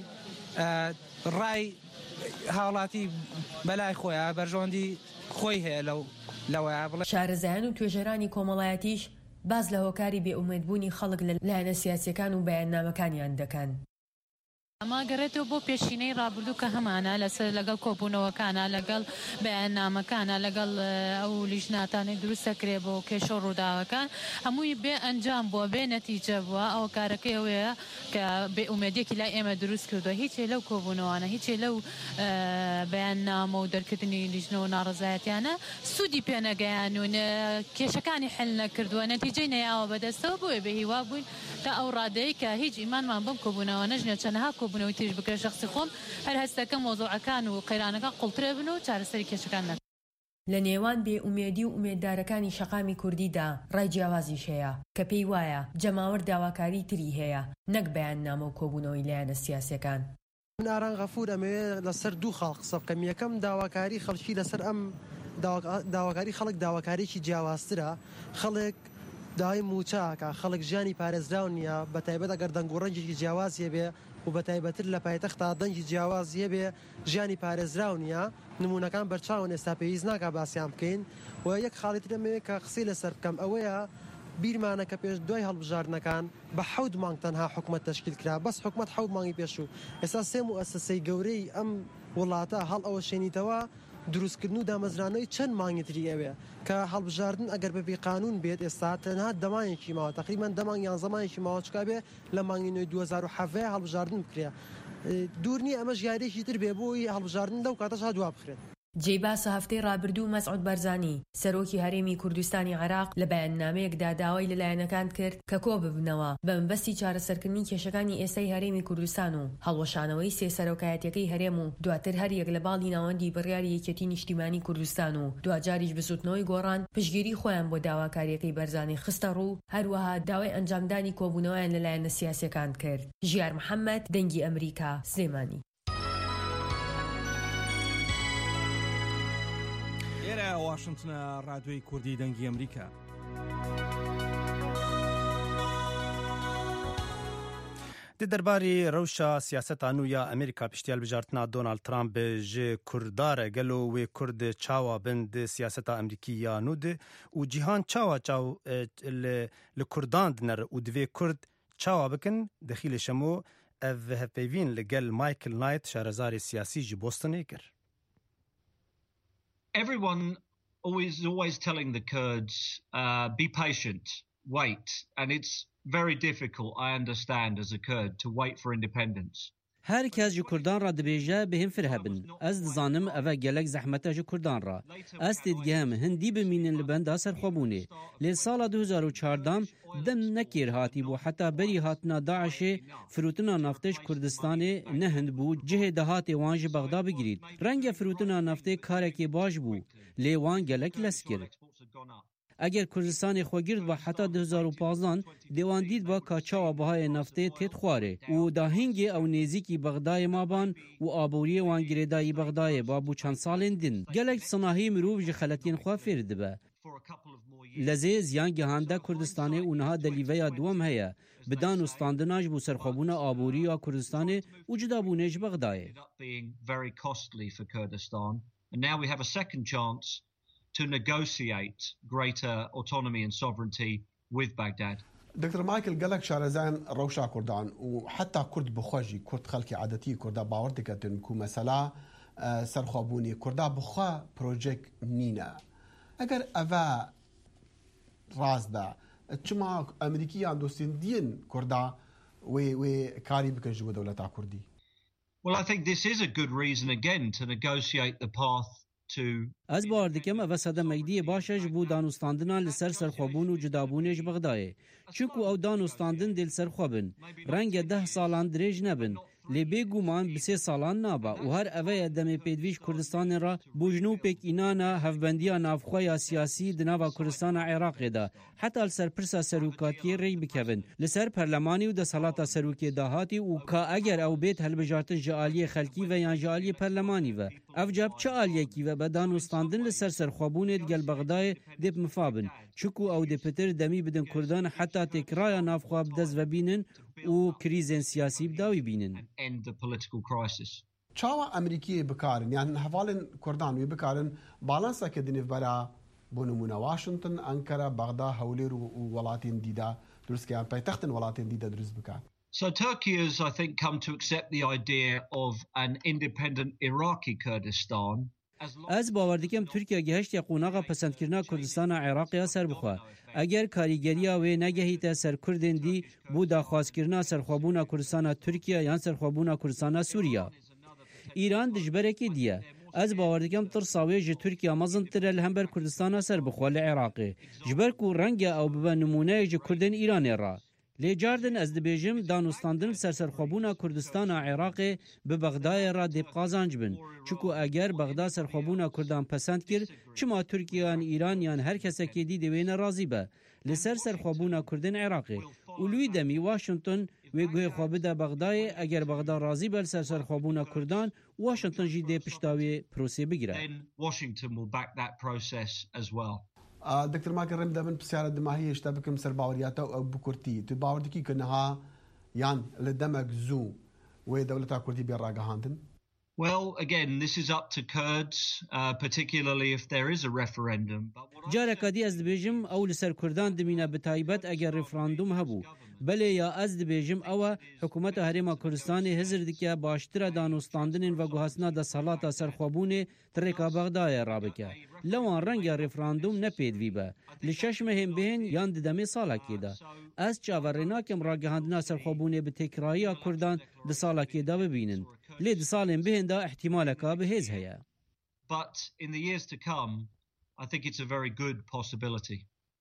ڕای هاوڵاتی بەلای خۆیە بەرژۆندی خۆی هەیە لەو لەوەیە بڵێ شارەزایان و توێژەرانی کۆمەڵایەتیش باز لە هۆکاری بێئومێدبوونی خەڵک لە لایەنە سیاسیەکان و بەیاننامەکانیان دەکەن. ئەمە گەڕێتەوە بۆ پێشینەی ڕابردوو کە هەمانە لەسەر لەگەڵ کۆبوونەوەکانە لەگەڵ بەیاننامەکانە لەگەڵ ئەو لیژناتانی دروستەکرێ بۆ کێشە و ڕووداوەکان هەمووی بێ ئەنجام بووە بێ نەتیجە بووە ئەو کارەکەی ئەوەیە کە بێ ئومێدێکی لای ئێمە دروست کردووە هیچێ لەو کۆبوونەوەوانە هیچێ لەو بەیاننامە و دەرکردنی لیژنەوە و ناڕزایەتیانە سوودی پێنەگەیانون کێشەکانی حل نەکردووە نەتیجەی نەیاوە بەدەستەوە بۆیە بە هیوا بووین تا ئەو ڕادەیە کە هیچ ئیمانمان بەم کۆبوونەوە نەژنێ چەندەها کۆبوونەوەی تریش بکرێ شخصی خۆم هەر هەستەکە مۆزوعەکان و قەیرانەکان قوڵترێ بن و چارەسەری کێشەکان نەکەن. لە نێوان بێ ئومێدی و ئومێددارەکانی شەقامی کوردیدا ڕای جیاوازیش هەیە کە پێی وایە جەماوەر داواکاری تری هەیە نەک بەیاننامە و کۆبوونەوەی لایەنە سیاسیەکان. من ئاران غەفور ئەمەوێ لەسەر دوو خاڵ قسە بکەم یەکەم داواکاری خەڵکی لەسەر ئەم داواکاری خەڵک داواکاریی جیاوازترە خەڵک داوای موچاکە خەڵک ژیانی پارێزراو نییە بە تایبەت ئەگەر دەنگ و ڕەنجێکی جیاوازیە بێ و بە تایبەتر لە پایتەختا دەنگی جیاوازیە بێ ژیانی پارێزراو نییە نمونونەکان بەرچاون ئێستا پێویست ناکە باسییان بکەین و یەک خاڵی ترەمەوێ کە قسەی لەسەر بکەم ئەوەیە بیرمانە کە پێش دوای هەڵبژاردنەکان بە حەوت مانگ تەنها حکومەت تەشکیل کرا بەس حکومەت حەوت مانگی پێشوو ئێستا سێ موئەسسەی گەورەی ئەم وڵاتە هەڵ ئەوە شێنیتەوە دروستکردن و دامەزرانەوەی چەند مانگی تری ئەوێ کە هەڵبژاردن ئەگەر بەبێ قانون بێت ئێستا تەنها دەمانێکی ماوە تقریبان دەمانگ یان زەمانێکی ماوە چکا بێ لە مانگی نوێی دوو هەزار و هەفت هەڵبژاردن بکرێ دوور نییە ئەمە ژیارێکی تر بێ بۆی هەڵبژاردن لەو کاتەش هەدوا بخرێت. جێباسە هەفتەی ڕابردوو مەسعود بەرزانی سەرۆکی هەرێمی کوردستانی عێراق لە بەیاننامەیەکدا داوای لەلایەنەکان کرد کە کۆ ببنەوە بە مەبەستی چارەسەرکردنی کێشەکانی ئێستای هەرێمی کوردستان و هەڵوەشانەوەی سێ سەرۆکایەتیەکەی هەرێم و دواتر هەر یەک لە باڵی ناوەندی بڕیاری یەکێتی نیشتیمانی کوردستان و دوجاریش بسوتنەوەی گۆڕان پشگیری خۆیان بۆ داواکاریەکەی بەرزانی خستە ڕوو هەروەها داوای ئەنجامدانی کۆبوونەوەیان لەلایەنە سیاسیەکان کرد. ژیار محەممەد، دەنگی ئەمریکا، سلێمانی. ئێرە واشنگتنە ڕادیۆی کوردی دەنگی ئەمریکا. دی دەرباری ڕەوشە سیاسەتا نویا ئەمریکا پشتیال بژارتنا دۆنالد ترامپ ji Kurdare gelo wê Kurd çawa bin di siyaseta Amerîkîya nû de û cîhan çawa çaw li Kurdan diner û divê Kurd çawa bikin dixîlê şemo ev hevpeyvîn li gel Michael Knight şarezarê siyasî ji Bostonê kir. Everyone always always telling the Kurds uh, be patient, wait, and it's very difficult, I understand, as a Kurd, to wait for independence. هر کس جو کردان را دبیجه به هم فرهبن. از دزانم اوه گلک زحمته جو کردان را. از تدگهم هندی بمینن لبند اثر خوابونه. لی سال دو هزار و چهارده دم نکیر هاتی بو حتی بری هاتنا داعش فروتنا نفتش کردستان نه هند بو جه دهات وانج بغدا بگیرید. رنگ فروتنا نفته کارکی باش بو. لی وان گلک لسکر. اگر کردستان خوگرد و حتی دو هزار و پانزده دیوان دید با کاچاو بهای نفته تید خواره و داهنگی او نیزیکی بغدای مابان و آبوری وانگریدای بغدای با بو چند سالین دین گلک صناهی مروف جخلتین خواه فرد به لزه زیان گهانده کردستان اونها دلیویا دوم هیا بدان و ستاندناج بو سرخوابون آبوری و کردستان و جدابونش بغدای. to negotiate greater autonomy and sovereignty with Baghdad. دكتور مايكل قالك شارزان روشا كردان وحتى كرد بخوجي كرد خلقي عادتي كردا باوردك تنكو مسألة سرخوابوني كردا بخوا بروجيك نينا اگر افا رازدا چما امريكي عندوستين دين كردا وي وي كاري بكن جو دولتا كردي. Well, I think this is a good reason again to negotiate the path از باردکم او صدا مگدی باشش بو دانوستاندنا لسر سرخوابون و جدابونش بغدایه چونکو او دانوستاندن دل سرخوابن رنگ ده سالان دریج نبن لی بگومان بسه سالان نابا و هر اوه دم پیدویش کردستان را بوجنو پیک اینانا هفبندیا نافخواه سیاسی دناوا کردستان عراق دا حتی لسر پرسا سروکاتی ری بکبن لسر پرلمانی و ده سالاتا سروکی داهاتی و که اگر او بیت هلبجارتن جعالی خلکی و یا جعالی پرلمانی و او جاب چه آلیه کی و بدان استاندن لسر سرخوابونت گل بغدای دیب مفابن چکو او دی پتر دمی بدن کردان حتی تکرای نافخواب دز و بینن و کریزن سیاسی بداوی بینن. چاوا امریکی بکارن یعنی حوالن کردان وی بکارن بالانسا که دنیف برا بونمونا واشنطن انکره بغدا هولیر و ولاتین دیدا درست که پایتختن ولاتین دیدا درست بکار. So Turkey has, I think, come to accept the idea of an independent Iraqi Kurdistan. از باوردکم ترکیه گهشت یا قوناغا پسندکرنا کردستان عراقی سر بخوا اگر کاریگریا و نگهیت سر کردن دی بو داخواستکرنا سرخوابونا کردستان ترکیه یا سرخوابونا کردستان سوریا ایران دجبرکی دیه از باوردکم ترساوی ج ترکیه مزن تر لهمبر کردستان سر بخوا لعراقی جبرکو رنگ او به نمونه ج کردن ایران را لی جاردن از دبیجم دانوستاندن سرسرخوابونا کردستان عراق به بغدای را دیب قازانج بن چکو اگر بغدا سرخوابونا کردان پسند کرد چما ترکیه و ایران یان هر کسی که دی دوین راضی به لسر سرخوابونا کردن عراق اولوی دمی واشنطن و گوه خوابده بغدای اگر بغدا راضی بل سرسرخوابونا کردان واشنطن جی دی پشتاوی پروسه بگیره. دكتور ماكر رم دبن بسيارة دماهية اشتبكم سر باورياتا أو بكرتي تباوردكي كنها يان لدمك زو ودولتا كرتي بيراغا هاندن. Well, again, this is up to Kurds, uh, particularly if there is a referendum. جارا کدی از دبیجم او لسر کردان دمینا بتایبت اگر رفراندوم هبو بله یا از دبیجم او حکومت هرم کردستان هزر دکیا باشتر دانوستاندن و گوهسنا د سالات سرخوابون ترکا بغدای رابکه لوان رنگ رفراندوم نپید وی به لشش مهم بهن یان دمی سالا کیدا از چاورنا کم راگهاندنا سرخوابون به تکرایی کردان د سالا کیدا ببینن لید سالم بهن دا احتمال کا به هز هيا. But in the years to come, I think it's a very good possibility.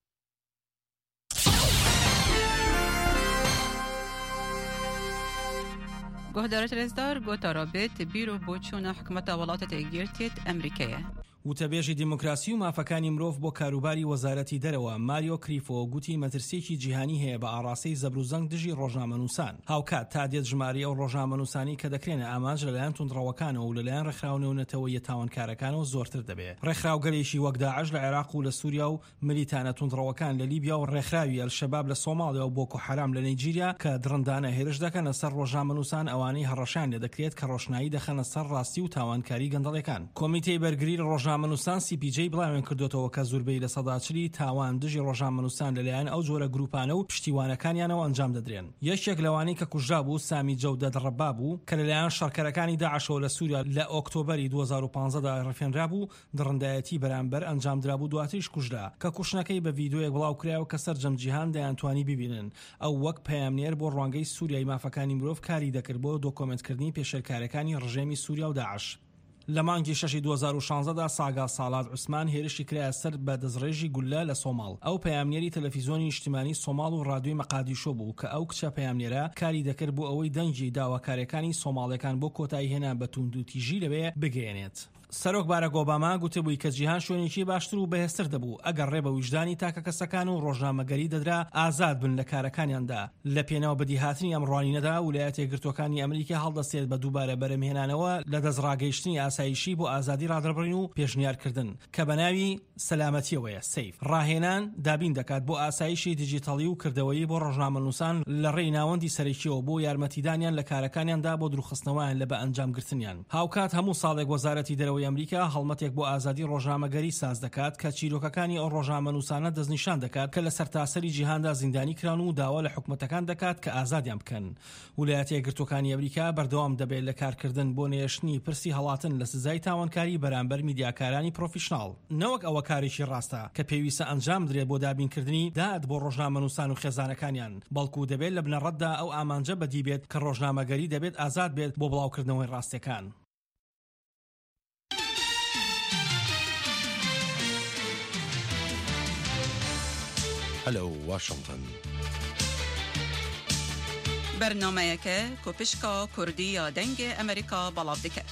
گهدارت رزدار گوتا رابط بیرو بۆچوونە حکومەتە وڵاتە تێگیرتێت ئەمریکایە. وتەبێژی دیموکراسی و مافەکانی مرۆڤ بۆ کاروباری وەزارەتی دەرەوە ماریۆ کریفۆ گوتی مەترسیەکی جیهانی هەیە بە ئاڕاستەی زەبروزەنگ دژی ڕۆژنامەنووسان. هاوکات تا دێت ژماری ئەو ڕۆژنامەنووسانی کە دەکرێنە ئامانج لەلایەن توندڕەوەکانەوە و لەلایەن ڕێکخراونەوەی تاوانکارەکانەوە زۆرتر دەبێت. ڕێکخراوگەرێکی وەک داعش لە عێراق و لە سووریا و ملیتانە توندڕەوەکان لە لیبیا و ڕێکخراوی ئەلشەباب لە سۆماڵیا و بۆکو حەرام لە نایجیریا کە درندانە هێرش دەکەنە سەر ڕۆژنامەنووسان ئەوانەی هەڕەشان لێ دەکرێت کە ڕۆشنایی دەخەنە سەر ڕاستی و تاوانکاری گەندەڵەکان. کۆمیتەی بەرگری لە ڕۆژنامەنووسان سی پی جی بڵاوێن کردوتەوە کە زۆربەی لە سەداچلی تاوان دژی ڕۆژنامەنووسان لەلایەن ئەو جۆرە گروپانە و پشتیوانەکانیانەوە ئەنجام دەدرێن. یەکێک لەوانەی کە کوژرا بوو سامی جەودەد ڕەباب بوو کە لەلایەن شەڕکەرەکانی داعشەوە لە سووریا لە ئۆکتۆبەری دوو هەزار و پانزە ڕفێنرا بوو، درڕندایەتی بەرامبەر ئەنجامدرا بوو، دواتریش کوژرا کە کوشنەکەی بە ڤیدیۆیەک بڵاو کرایەوە کە سەرجەم جیهان دەیانتوانی ببینن. ئەو وەک پەیامنێر بۆ ڕوانگەی سووریای مافەکانی مرۆڤ کاری دەکرد بۆ دۆکۆمنتکردنی پێشێلکارەکانی ڕژێمی سووریا و داعش. لە مانگی شەشی دوو هەزار و شانزەدا ساگا ساڵات عوسمان هێرشی کرایە سەر بە دەستڕێژی گولە لە سۆماڵ. ئەو پەیامنێری تەلەڤیزۆنی نیشتیمانی سۆماڵ و ڕادیۆی مەقادیشۆ بوو کە ئەو کچە پەیامنێرە کاری دەکرد بۆ ئەوەی دەنگی داواکاریەکانی سۆماڵیەکان بۆ کۆتایی هێنان بە توندوتیژی لەوێ بگەێنێت. سەرۆک بارەک ئۆباما گوتبووی کە جیهان شوێنێکی باشتر و بەهێزتر دەبوو ئەگەر ڕێ بە ویژدانی تاکە کەسەکان و ڕۆژنامەگەری دەدرا ئازاد بن لە کارەکانیاندا. لە پێناو بەدیهاتنی ئەم ڕوانینەدا ویلایەتە یەکگرتووەکانی ئەمریکا هەڵدەستێت بە دووبارە بەرەمهێنانەوە لە دەستڕاگەیشتنی ئاسایشی بۆ ئازادی ڕادەبڕین و پێشنیارکردن کە بە ناوی سەلامەتیەوەیە سەیف. ڕاهێنان دابین دەکات بۆ ئاسایشی دیجیتاڵی و کردەوەی بۆ ڕۆژنامەنووسان لە ڕێی ناوەندی سەرەکیەوە بۆ یارمەتیدانیان لە کارەکانیاندا بۆ دروخستنەوەیان لە بە ئەنجامگرتنیان. هاوکات هەموو ساڵێک وەزارەتی دەرەوەی ئەمریکا هەڵمەتێک بۆ ئازادی ڕۆژنامەگەری ساز دەکات کە چیرۆکەکانی ئەو ڕۆژنامەنووسانە دەستنیشان دەکات کە لە سەرتاسەری جیهاندا زیندانی کران و داوا لە حکومەتەکان دەکات کە ئازادیان بکەن. ویلایەتە یەکگرتووەکانی ئەمریکا بەردەوام دەبێت لە کارکردن بۆ نێشتنی پرسی هەڵاتن لە سزای تاوانکاری بەرامبەر میدیاکارانی پرۆفیشناڵ. نەوەک ئەوە کارێکی ڕاستە کە پێویستە ئەنجام بدرێت بۆ دابینکردنی داد بۆ ڕۆژنامەنووسان و خێزانەکانیان، بەڵکو دەبێت لە بنەڕەتدا ئەو ئامانجە بەدی بێت کە ڕۆژنامەگەری دەبێت ئازاد بێت بۆ بڵاوکردنەوەی ڕاستیەکان. هەلو واشنگتن بەرنامەیەکە کۆپشکا کوردی یا دەنگی ئەمریکا بەڵاو دەکات.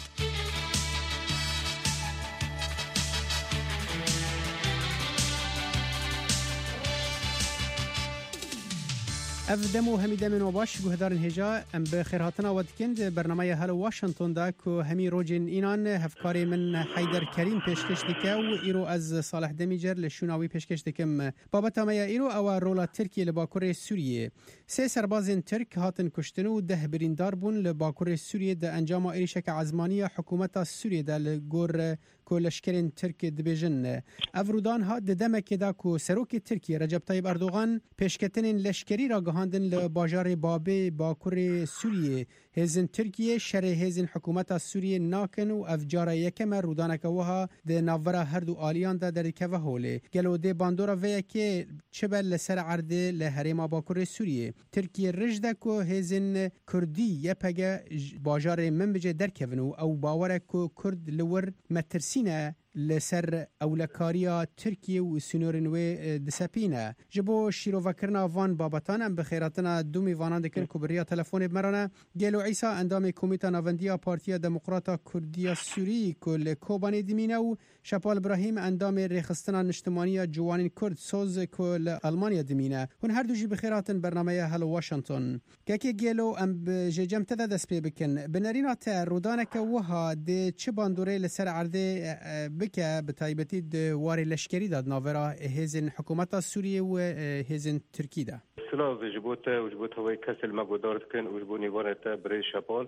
اف دمو همی دمن و باش گهدارن هجا ام به خیر هاتنا ودکند برنامه هلو واشنگتن دا که همی روجین اینان هفکاری من حیدر کریم پیشکش دکه و ایرو از صالح دمیجر لشوناوی پیشکش دکم بابت همه ایرو او رولا ترکی لباکور سوریه سه سربازین ترک هاتن کشتن و ده بریندار بون لباکور سوریه ده انجام ایرشک عزمانی حکومت سوریه ده لگور لشکرین ترک دبیجن افرودان ها ددمک دا کو سروک ترکی رجب طیب اردوغان پیشکتنین لشکری را گهاندن لباجار بابه باکور سوریه هزن ترکیه شر هزن حکومت سوریه ناکن و افجار یکم رودانک وها ده ناورا هر دو آلیان دا درکه و هوله گلو ده باندورا ویا که چبل لسر عرده لحریم باکور سوریه ترکیه رجده کو هزن کردی یپگه باجار منبجه درکونو او باوره کو کرد لور مترسی لسر اولکاریا ترکیه و سنورنوی دسپینه جبو شیروفکرنا وان بابتان ام بخیراتنا دومی وانان دکن کبریا تلفون بمرانه گلو عیسی اندام کمیتا ناوندیا پارتیا دموکراتا کردیا سوری کل کوبانی دمینه و شپال ابراهیم اندام ریخستنا نشتمانی جوانین کرد سوز کل المانیا دمینه هون هر دوجی بخیراتن برنامه هلو واشنگتن که گلو ام بجم تدا دست پی بکن بنرینات رودانک وها ده چه باندوره لسر عرده بکه به تایبەتی دواری لشکری داد ناورا هزن حکومت سوریه و هزن ترکی ده سلاو جبوت و جبوت هوای کسل مگودارت کن و جبو نیوانت برای شپال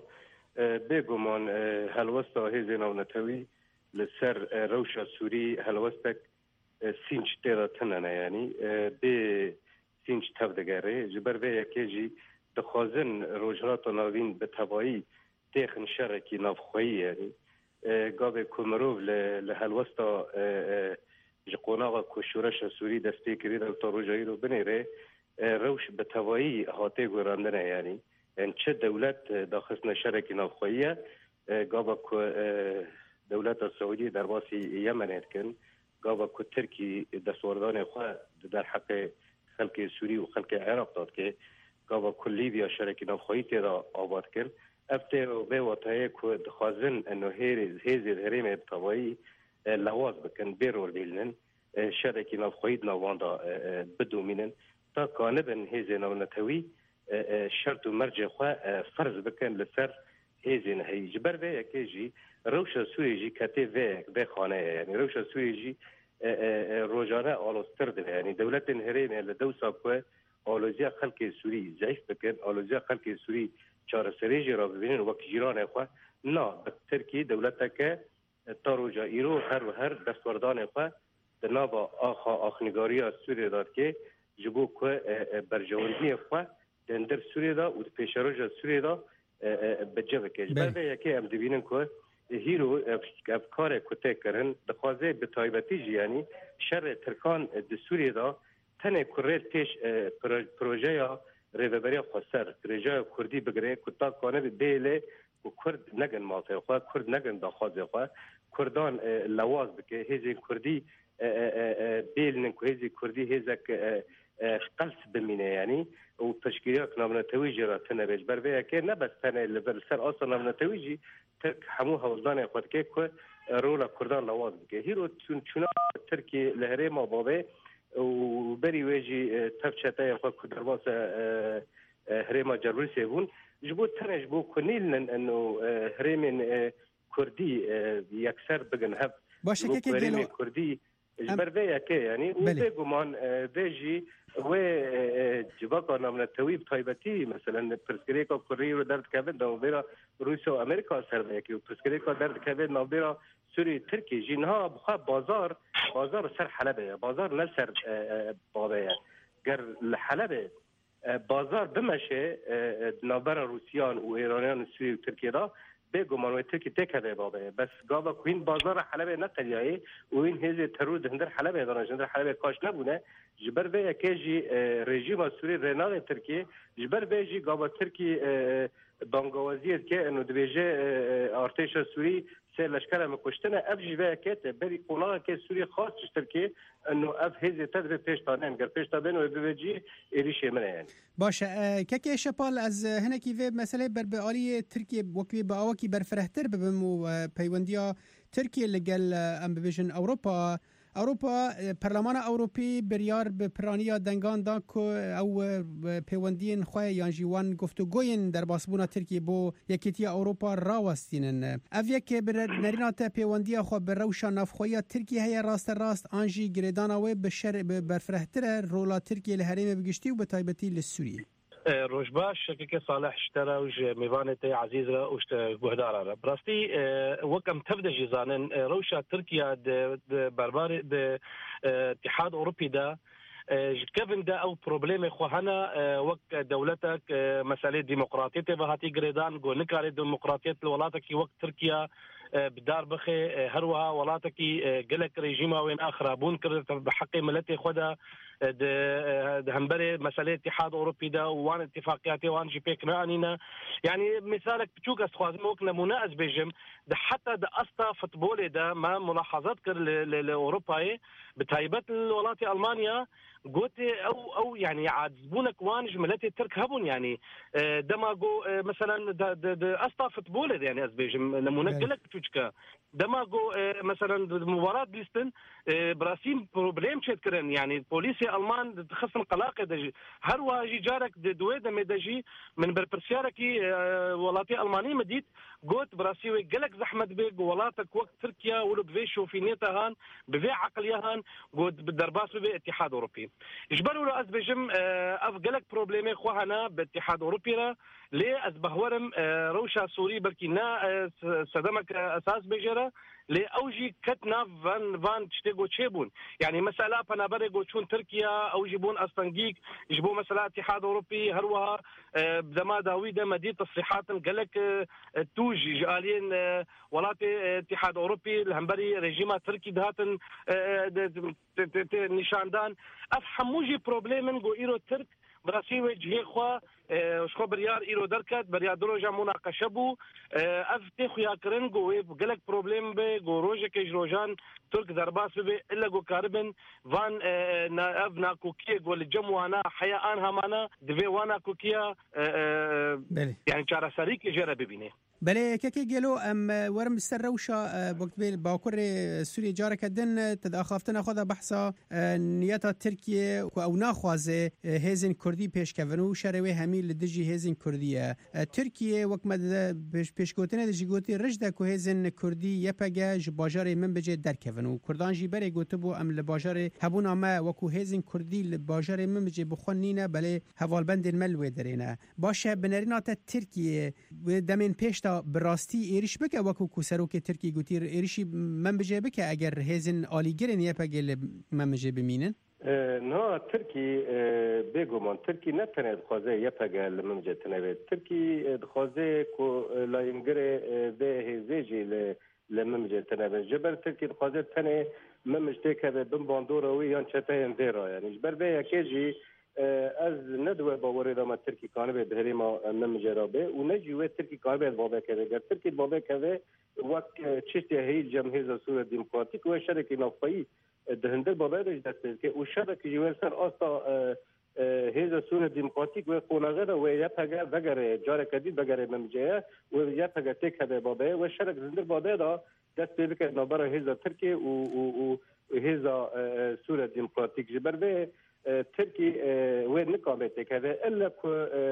بگمان هلوستا هزن او نتوی لسر روشا سوری هلوستک سینج تیرا تننه یعنی به سینج تفدگره جبر به یکی جی دخوازن روجرات و ناوین به تبایی تیخن شرکی نافخویی یعنی گاوی کومروف له هلوستا جقوناغا کوشورش سوری دستی کرید تا روجایی رو بنیره روش به توایی هاته گراندنه یعنی ان چه دولت داخل شرکی نافخویه گاوا دولت السعودی در واسی یمن کن گاوا کو ترکی دستوردان خو در حق خلق سوری و خلق عراق داد که گاوا کلی بیا شرکی نافخویی تیرا آباد کن افته و به وطایه که دخوازن انو هیز هریم طوایی لواز بکن بیرور بیلنن شرکی نافخویی نواندا بدومینن تا کانبن هیز نونتوی شرط و مرجع خو فرض بکن لسر هیز نهی جبر به یکی جی روشا سوری جی کتی و به خانه یعنی روشا سوری جی روزانه آلوستر ده یعنی دولت هریم لدو ساکوه آلوزیا خلق سوری ضعیف بکن آلوزیا خلق سوری چهار سریجی را ببینن وقت جیران خو نه به ترکی دولت که تا روزا ایرو هر و هر دستوردان خو دنا با آخا آخنگاری سوری داد که جبو که برجوازی خو دندر سوری دا و پیشروج سوری دا بجبه کش بعد یکی ام دبینن که هیرو افکار کته کرن دخوازه به تایبتی جی یعنی شر ترکان د سوری دا تنه کرل تیش پروژه یا ریوبری خسر پروژه کردی بگره کتا کانه دیله و کرد نگن ماته خو کرد نگن داخوازه خو کردان لواز بکه هیزی کردی بیل نکو هیزی کردی هیزک قلس بمینه یعنی و تشکیلات نامنا تویجی را تنه بیش بر ویا که نه بس تنه لبر سر اصلا نامنا تویجی ترک همو حوزدان خود که که رولا کردان لواز بکه هیرو چون ترکی لهره ما بابه و بری ویجی تفشته خود که در باس هرما جرورسی بون جبو تنه جبو کنیلن انو هرمین کردی یکسر بگن هف باشه که که گلو کردی جبر ویا که یعنی و بگمان ویجی و جواکا نامنا تویب تایبتی مثلا پرسکریکا کوری رو درد کبد نوبرا روسیا و امریکا سر یکی و پرسکریکا درد کبد نوبرا سوری ترکی جنها بخوا بازار بازار سر حلبه بازار نه سر بابه گر حلبه بازار بمشه نوبرا روسیان و ایرانیان سوری و ترکی دا بگمان و ترکی تکه بابه بس گاوا کوین بازار حلبه نقلیه و این هزی ترود هندر حلبه دانش هندر حلبه کاش نبونه جبر به کیجی رژیم سوری رنال ترکیه جبر به جی گاوا ترکی بانگوازی که انو دویجه ارتش سوری سه لشکر مکشتنه اف جی به کت بری قولا که سوری خاص ترکیه انو اف هزی تدر پیش تانن گر پیش تابن و بيجي ایریش منه یعنی باشه که شپال از هنکی و مسئله بر به عالی ترکیه وکی با اوکی بر فرهتر ببم و پیوندیا ترکیه لگل ام ببیشن اروپا اروپا پارلمان اروپی بریار به پرانیا دنگان دا کو او پیوندین خو یانجیوان گفتگوین در باسبونا ترکیه بو یکیتی اروپا راوستینن اف یک بر نرینات پیوندیا خو بر روشا نافخویا ترکیه هي راست راست انجی گریدانا و به شر بر فرهتر رولا ترکیه لهریم بگشتی و به تایبتی لسوریه روجباش که صالح اشترى وج ميفانتي عزيز وش جهدار براستي وكم تبدا جيزان روشا تركيا بربار اتحاد اوروبي دا كيفن دا او بروبليم خو هنا وقت دولتك مساله ديمقراطيه بهاتي جريدان جو نكاري ديمقراطيه الولاتك وقت تركيا بدار بخي هروها ولاتكي قلك ريجيما وين اخر بون كرت بحق ملتي خدا همبري مساله اتحاد اوروبي دا وان اتفاقياتي وان جي بيك معنينا يعني مثالك بتشوك استخواز موكنا مناقز بيجم ده حتى ده استا فوتبولي ده ما ملاحظات كر لاوروبا بتايبات الولات المانيا قلت او او يعني عازبونك وانج ملتي ترك هبون يعني دماغو مثلا ده ده استا فوتبولي يعني ازبيجم نمونقلك بتشوكا دماغو مثلا مباراه بليستن براسيم بروبليم تشكرن يعني بوليسي المان تخصم قلاقه هر واجي جارك دويده مدجي من بربرسياركي ولاتي الماني مديت قلت براسيوي قلك زحمه بيج ولاتك وقت تركيا ولو بفيشو في نيتهان بفي عقليهان قلت بالدرباس بي اتحاد اوروبي اجبروا له ازبجم اف قلك بروبليمي خوهنا باتحاد اوروبي ليه ازبهورم روشا سوري بركينا صدمك اساس بجرا لأوجي كتنا فان فان تشتغو تشيبون يعني مسألة بنابرغو شون تركيا أو يجيبون أستنجيك يجيبون مسألة اتحاد أوروبي هروها بدما داويدا مدير تصريحات قالك توجي جالين ولاتي اتحاد أوروبي الهمبري ريجيما تركي دهاتن نشاندان أفهموجي بروبليمن جو إيرو ترك براسي وجهي خوا شخو بریار ایرو درکت بریار دروجا مناقشه بو اف تخویا کرنگو گلک پروبلم به گوروجه کج روجان ترک درباس به الا گو کاربن وان نا اف نا کوکیه گول جموانا حیا ان همانا دوی وانا کوکیا يعني چارە سەریکی ژێرە ببینێ. بله که گلو ام ورم سر روشا وقت بیل باکر سوریه جاره کردن تداخفتن خدا بحثا نیتا ترکیه و او ناخوازه هزین کردی پیش کردن شروع همی لدجی هزین کردیه ترکیه وقت مد پیش گوتنه دجی گوتی رجده که هزین کردی یپگه جباجار من بجه در کردن و کردان جی بره گوته بو ام لباجار هبون اما وکو هزین کردی لباجار من بجه بخون نینه بله حوالبند الملوه درینه باشه بنرینات ترکیه دمین پیش براستی ایریش بکه وکو کوسرو که ترکی گوتیر ایریشی من بجه بکه اگر هزین آلیگرین یه پگل من بجه بمینن؟ نه ترکی بگومان ترکی نتنه دخوازه یه پگل من بجه تنوید ترکی دخوازه که لاینگره به هزیجی لمن بجه تنوید جبر ترکی دخوازه تنه من بجه که بم باندوروی یان چطه اندیرا یعنی جبر به یکی جی از ندوه باوری دام ترکی کانه به دهری ما نمجرابه و نجوه ترکی کانه به بابه کرده گر ترکی بابه کرده وقت چشتی هی جمهیز سور دموکراتیک و شرکی نافایی دهنده بابه داشت دسته که و شرکی جوه سر آستا هیز سور دموکراتیک و قوناغه ده و یه پگه بگره جاره کدید بگره ممجه و یه پگه تک به بابه و شرک زنده بابه دا دست بکر نابر هیز ترکی و هیز سور دموکراتیک جبر به تركي وين نقامة كذا إلا ك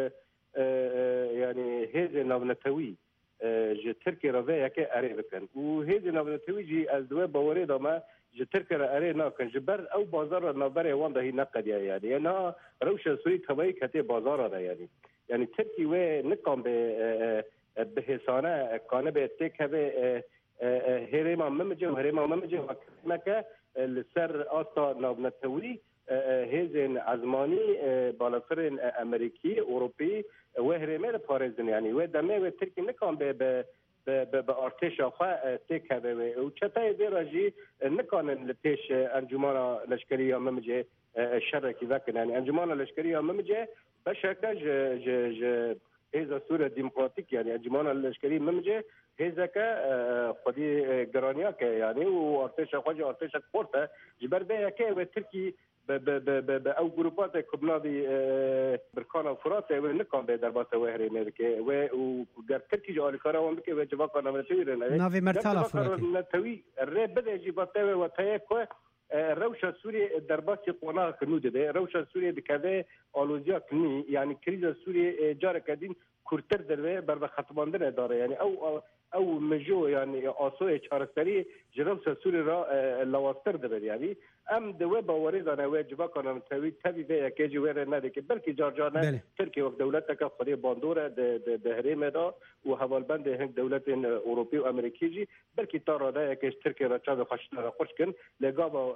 يعني هذا نبنتوي ج تركي رضايا كأري كان وهذا نبنتوي جي الدواء بوري دما ج تركي أري ناكن جبر أو بازار النبرة وانده هي نقد يعني أنا روشة سوري كوي كتير بازار هذا يعني يعني تركي وين نقام به بحسانة كان بيتك هذا هريما ممجة وهريما ممجة وكمكة السر أصلا نبنتوي هزين عزماني بالاترين امريكي اوروبي وهرمه باريزن يعني ودمه وتركي نكون ب ب ب بارتش اخا تك هذا وشتاي دراجي نكون لبيش انجمان لشكريه ممجه الشركي ذاك يعني انجمان لشكريه ممجه بشكل ج ج ج هذا صوره ديمقراطيك يعني انجمان اللشكريه ممجه هذا ك خدي جرانيا يعني وارتش اخا ارتش كورتا جبر بها كي وتركي ب ب ب او جروبات كبنادي بركانا فرات ونكم به دربات وهري ملكه و وگر تركي جو الكارا ومك وجبا كنا متوير نافي مرتالا فرات نتوي الرب بدا جيبات وتايكو روشة سوريا دربات قناة كنود ده روشة سوريا بكذا أولوزيا كني يعني كريزة سوريا جارة كدين كورتر دربه بر خطباندن داره يعني او او مجو يعني آسوی چهارستری جنوب سوری را لواستر دبر يعني ام دوه باوری دانه و جوا کنن توی توی به یک جوهر نده که بلکه جار جار نه ترکیه و دولت که خودی باندور ده دهریم دا و حوالبند هنگ دولت اروپی و امریکی جی بلکه تا راده که ترکیه را چند خشن را خوش کن لگا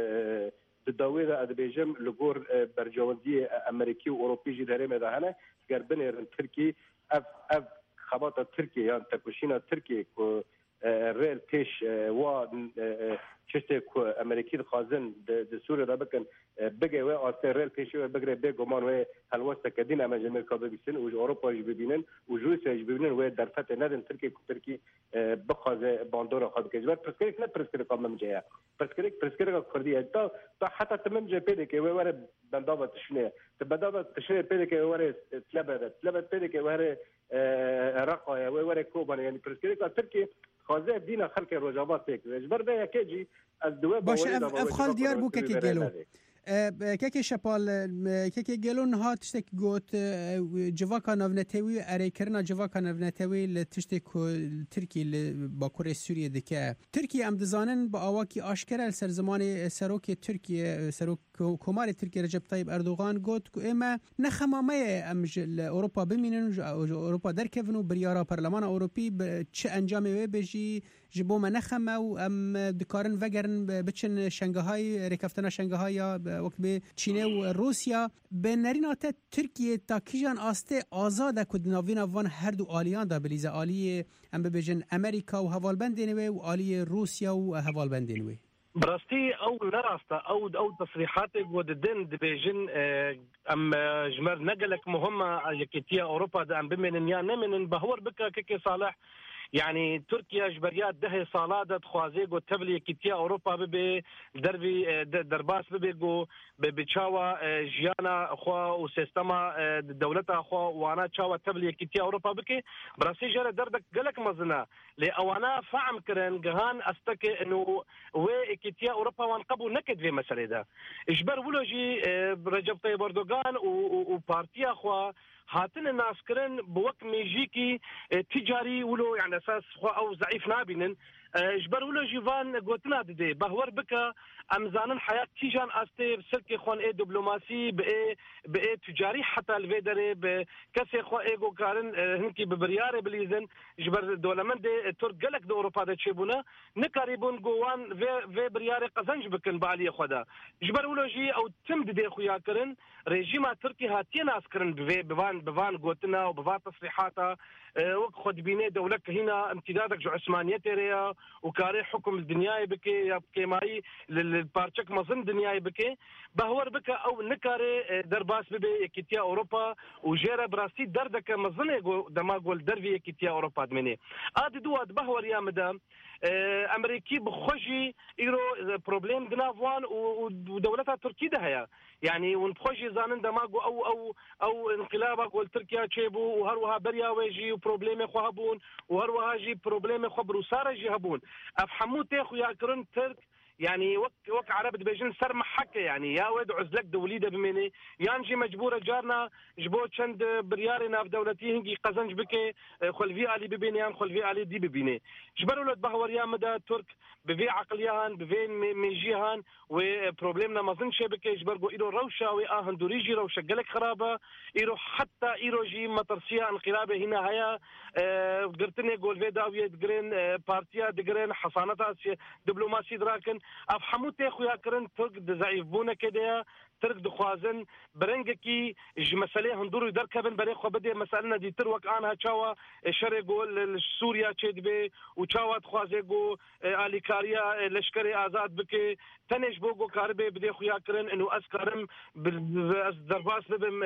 داویده ادبیجم لگور برجواندی امریکی و اروپی جی دهریم دا هنه گر بنیرن ترکیه اف اف خبات تركيا يعني تكوشينا تركيا كو ريل بيش و چشته كو امريكي خازن د سوريا دا بكن بگه و اصل ريل بيش و بگره بگمان و هلوسته كدين اما جمهور كابيسن و اوروبا جبينن و روسيا جبينن و در فتره ندن تركيا كو تركي بخاز باندور خاد كجبر پرسكريك نه پرسكريك قام مجيا پرسكريك پرسكريك كردي تا حتى تمم جه بده که و ور بندابه تشنه تبدابه تشنه بده که و تلبه تلبه بده که و رقايا ووري كوبان يعني برسكريك تركي خازه دينا خلق الرجابات هيك جبر بها كيجي الدواء باش افخال ديار بو كيكي قالوا كيكي شپال كيكي قالوا نها تشتك گوت جواكا نفنتوي اريكرنا جواكا نفنتوي لتشتك تركي باكور سوريا دكه تركي ام دزانن با اواكي اشكره سر زمان سروك تركيا سروك كومار تركيا رجب طيب اردوغان گوت اما نخمامه ام اوروبا بمينن اوروبا دركفنو بريارا برلمان اوروبي چه انجامي بيجي جبو ما نخمه و ام دکارن وگرن بچن شنگهای رکفتنا شنگهای وقت به چینه و روسیا به نرینات ترکیه تا کیجان آسته آزاده کد ناوین وان هر دو آلیان دا بلیز آلی ام ببجن امریکا و حوالبندینوی و آلی روسیا و حوالبندینوی براستي او نراستا او او تصريحاتك وددن دبيجن ام جمر نقلك مهمه يكتيا اوروبا دا ام بمن يا نمن بهور بك كيكي صالح يعني تركيا جبريات دهي صالادة خوازيغو تبلي كتيا أوروبا ببي دربي درباس ببي جو بتشاوا جيانا أخوا وسيستما دولتها أخوا وانا تشاوا تبلي كتيا أوروبا بكي براسي جرى دردك قلك مزنا لأوانا فعم كرن جهان أستكي إنه وي كتيا أوروبا وانقبوا نكد في مسألة ده إجبر ولوجي رجب طيب أردوغان وبارتيا أخوا هاتن الناس كرن بوقت ميجيكي تجاري ولو يعني اساس او ضعيف نابين اجبر ولو جيفان قوتنا دي بهور بك امزان حياه تيجان استي سلكي خون اي دبلوماسي باي باي تجاري حتى الفيدري بكسي خو ايغو كارن هنكي ببريار بليزن جبر دولمن دي ترك قالك دو اوروبا دا تشيبونا نكاريبون جوان في في بريار قزنج بكن بالي خدا جبر ولو جي او تمد دي خويا كرن ريجيما تركي هاتي ناس كرن بفان بفان قوتنا وبفان تصريحاتها وقت خد بيني دولك هنا امتدادك جو عثمانية تريا وكاري حكم الدنيا بكي يا بكي ماي للبارتشك مظن دنيا بكي بهور بك او نكاري درباس ببي كتيا اوروبا وجيرا براسي دردك مظن دما قول دربي كتيا اوروبا دمني ادي دواد بهور يا مدام امريكي بخوجي ايرو بروبليم دنافوان ودولتها تركيا دهيا يعني ونبخوجي زانن دماغو او او او انقلابك والتركيا تشيبو وهروها بريا ويجي وبروبليم خو هبون وهروها جي بروبليم خو بروساره جي هبون افحمو تاخو يا كرن ترك يعني وك وك عرب دبيجن سر محكة يعني يا ود عزلك دوليدة بميني يانجي مجبورة جارنا جبوت شند بريارنا في دولتي هنجي قزنج بكي خلفي علي ببيني يان خلفي علي دي ببيني جبروا لد بهور يا مدى ترك بفي عقليان بفين ميجيهان وبروبلمنا ما ظنش بكي جبرقوا إيرو روشة وآهن دوريجي روشة قلك خرابة إيرو حتى إيرو جي مطرسية انقلابة هنا هيا أه قرتني قول في داوية دقرين أه بارتيا دقرين حصانتها دبلوماسي دراكن افحمو تاخو يا كرن ترك دزعيف بونا كده ترك دخوازن برنجكي ج مسألة هندورو دركبن بري خو بدي مسألنا دي تروك انها تشاوا شري قول سوريا تشدبي وتشاوا دخوازيغو اليكاريا لشكري ازاد بكي تنش بوغو كاربي بدي خو يا كرن انه اسكرم درباس بم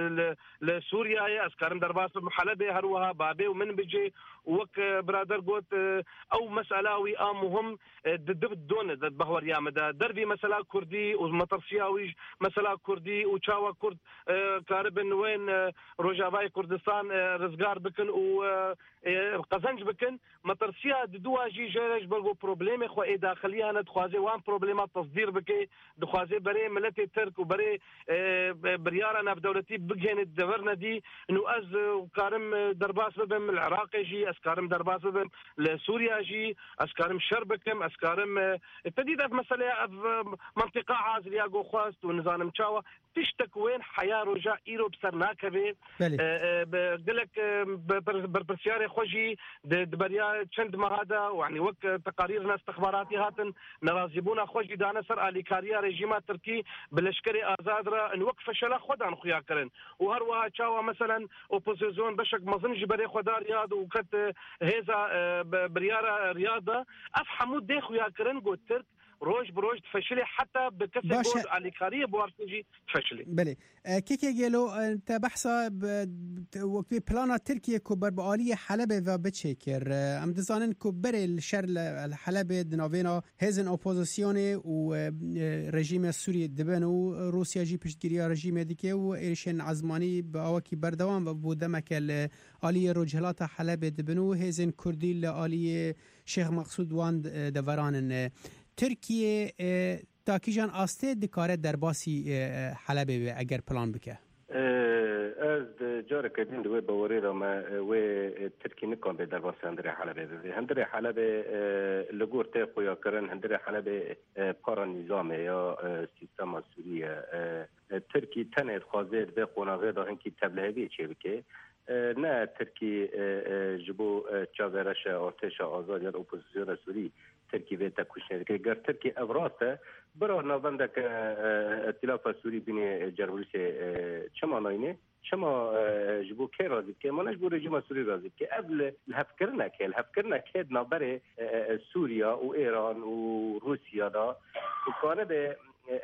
لسوريا اسكرم درباس بحلبه هروها بابي ومن بيجي وك برادر قوت او مسألة وي مهم دب دون بهور يا مدى دربي مسألة كردي ومطرسياوي مثلا كردي وشاوا كرد كاربن وين روجافاي كردستان رزقار بكن وقزنج بكن مطرسيا دوا جي جيرج برغو بروبليم خو اي داخليه انا دخوازي وان بروبليمات تصدير بكي دخوازي بري ملتي ترك وبري بريارنا بدولتي بجين الدورنا دي انه از كارم درباس بهم العراق جي اسكارم درباس بهم لسوريا جي اسكارم شربكم اسكارم التديد في مساله منطقه عازل يا جو خواست ونظام مشاوه تشتك وين حياه رجاء ايرو بسرناك به بقول لك بربرسياري خوجي دبريا تشند ما هذا يعني وقت تقارير ناس استخباراتي هاتن نرازبونا خوجي دانا سر اليكاريا ريجيمات تركي بالاشكري ازادرا ان وقف شلا خدان خويا كرن وهروها تشاوا مثلا اوبوزيسيون بشك مظنج بري خدا رياض وكت هيزا برياره رياضه افحمو دي خويا كرن قلت ترك روج بروج تفشلي حتى بكسر جول اليكاريه بوارتجي تفشلي بله كيكي جيلو انت بحثا وقت بلانا تركيا كبر بعاليه حلب و بتشكر ام دزانن كبر الشر الحلب دناوينا هزن اوبوزيسيون و رژیم سوری دبن و روسیا جی پشتگیری رژیم دیگه و ایرشن عزمانی باوکی بردوام و بودمک عالی رجلات حلب دبن و هزن کردی لالی شیخ مقصود وان دوران ترکیه تاکیجان آسته دکاره در باسی حلبه اگر پلان بکه از جاره کدین دوی باوری را ما و ترکی نکن به در باسی هندره حلبه ببی هندره حلبه لگور تاقو یا کرن هندره حلبه پارا نظامه یا سیستم سوریه ترکی تنه خوازه به قناغه دا هنکی تبلهگی چه بکه نه ترکی جبو چاورش ارتش آزاد یا اپوزیسیون سوری ترکی به تکوشنه که گر ترکی افراسته برای نوانده که ائتلاف سوری بینی جرمولیس چما ناینه چما جبو که راضی که منش بو رژیم سوری راضی که قبل الهفکرنا که الهفکرنا که نبر سوریا و ایران و روسیا دا و کانه به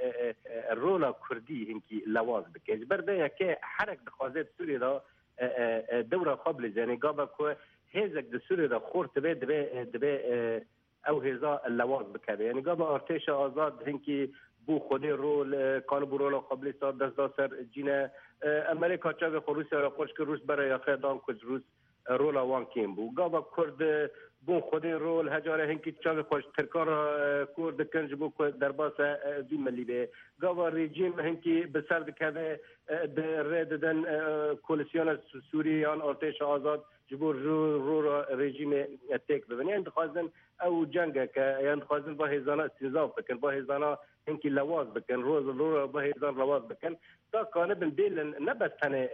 رولا کردی هنکی لواز بکه برده که حرک دخوازه سوری دا دوره قبل زنی قابل که هزک د سوری دا خورد دبه دبه دبه او هزا اللواز بکه یعنی قابل ارتش آزاد هنکی بو خودی رول کانو بو رولا قبل ساد دست دا سر جینه امریکا چاوی خو روسیا را خوش که روس برای خیدان کج روس رولا وان کیم بو قابل کرد بون خودی رول هجاره هنکی چاوی خوش ترکار کرد کنج بو در باس دوی ملی به قابل رژیم هنکی بسر دکه در دادن کولیسیون سوریان ارتش آزاد جبور رو رو رژیم تک ببینی انتخابن او جنگ که انتخابن با هزانه استنزاف بکن با هزانه هنکی لواز بکن روز رو با هزان لواز بکن تا کانه بن بیل نبستن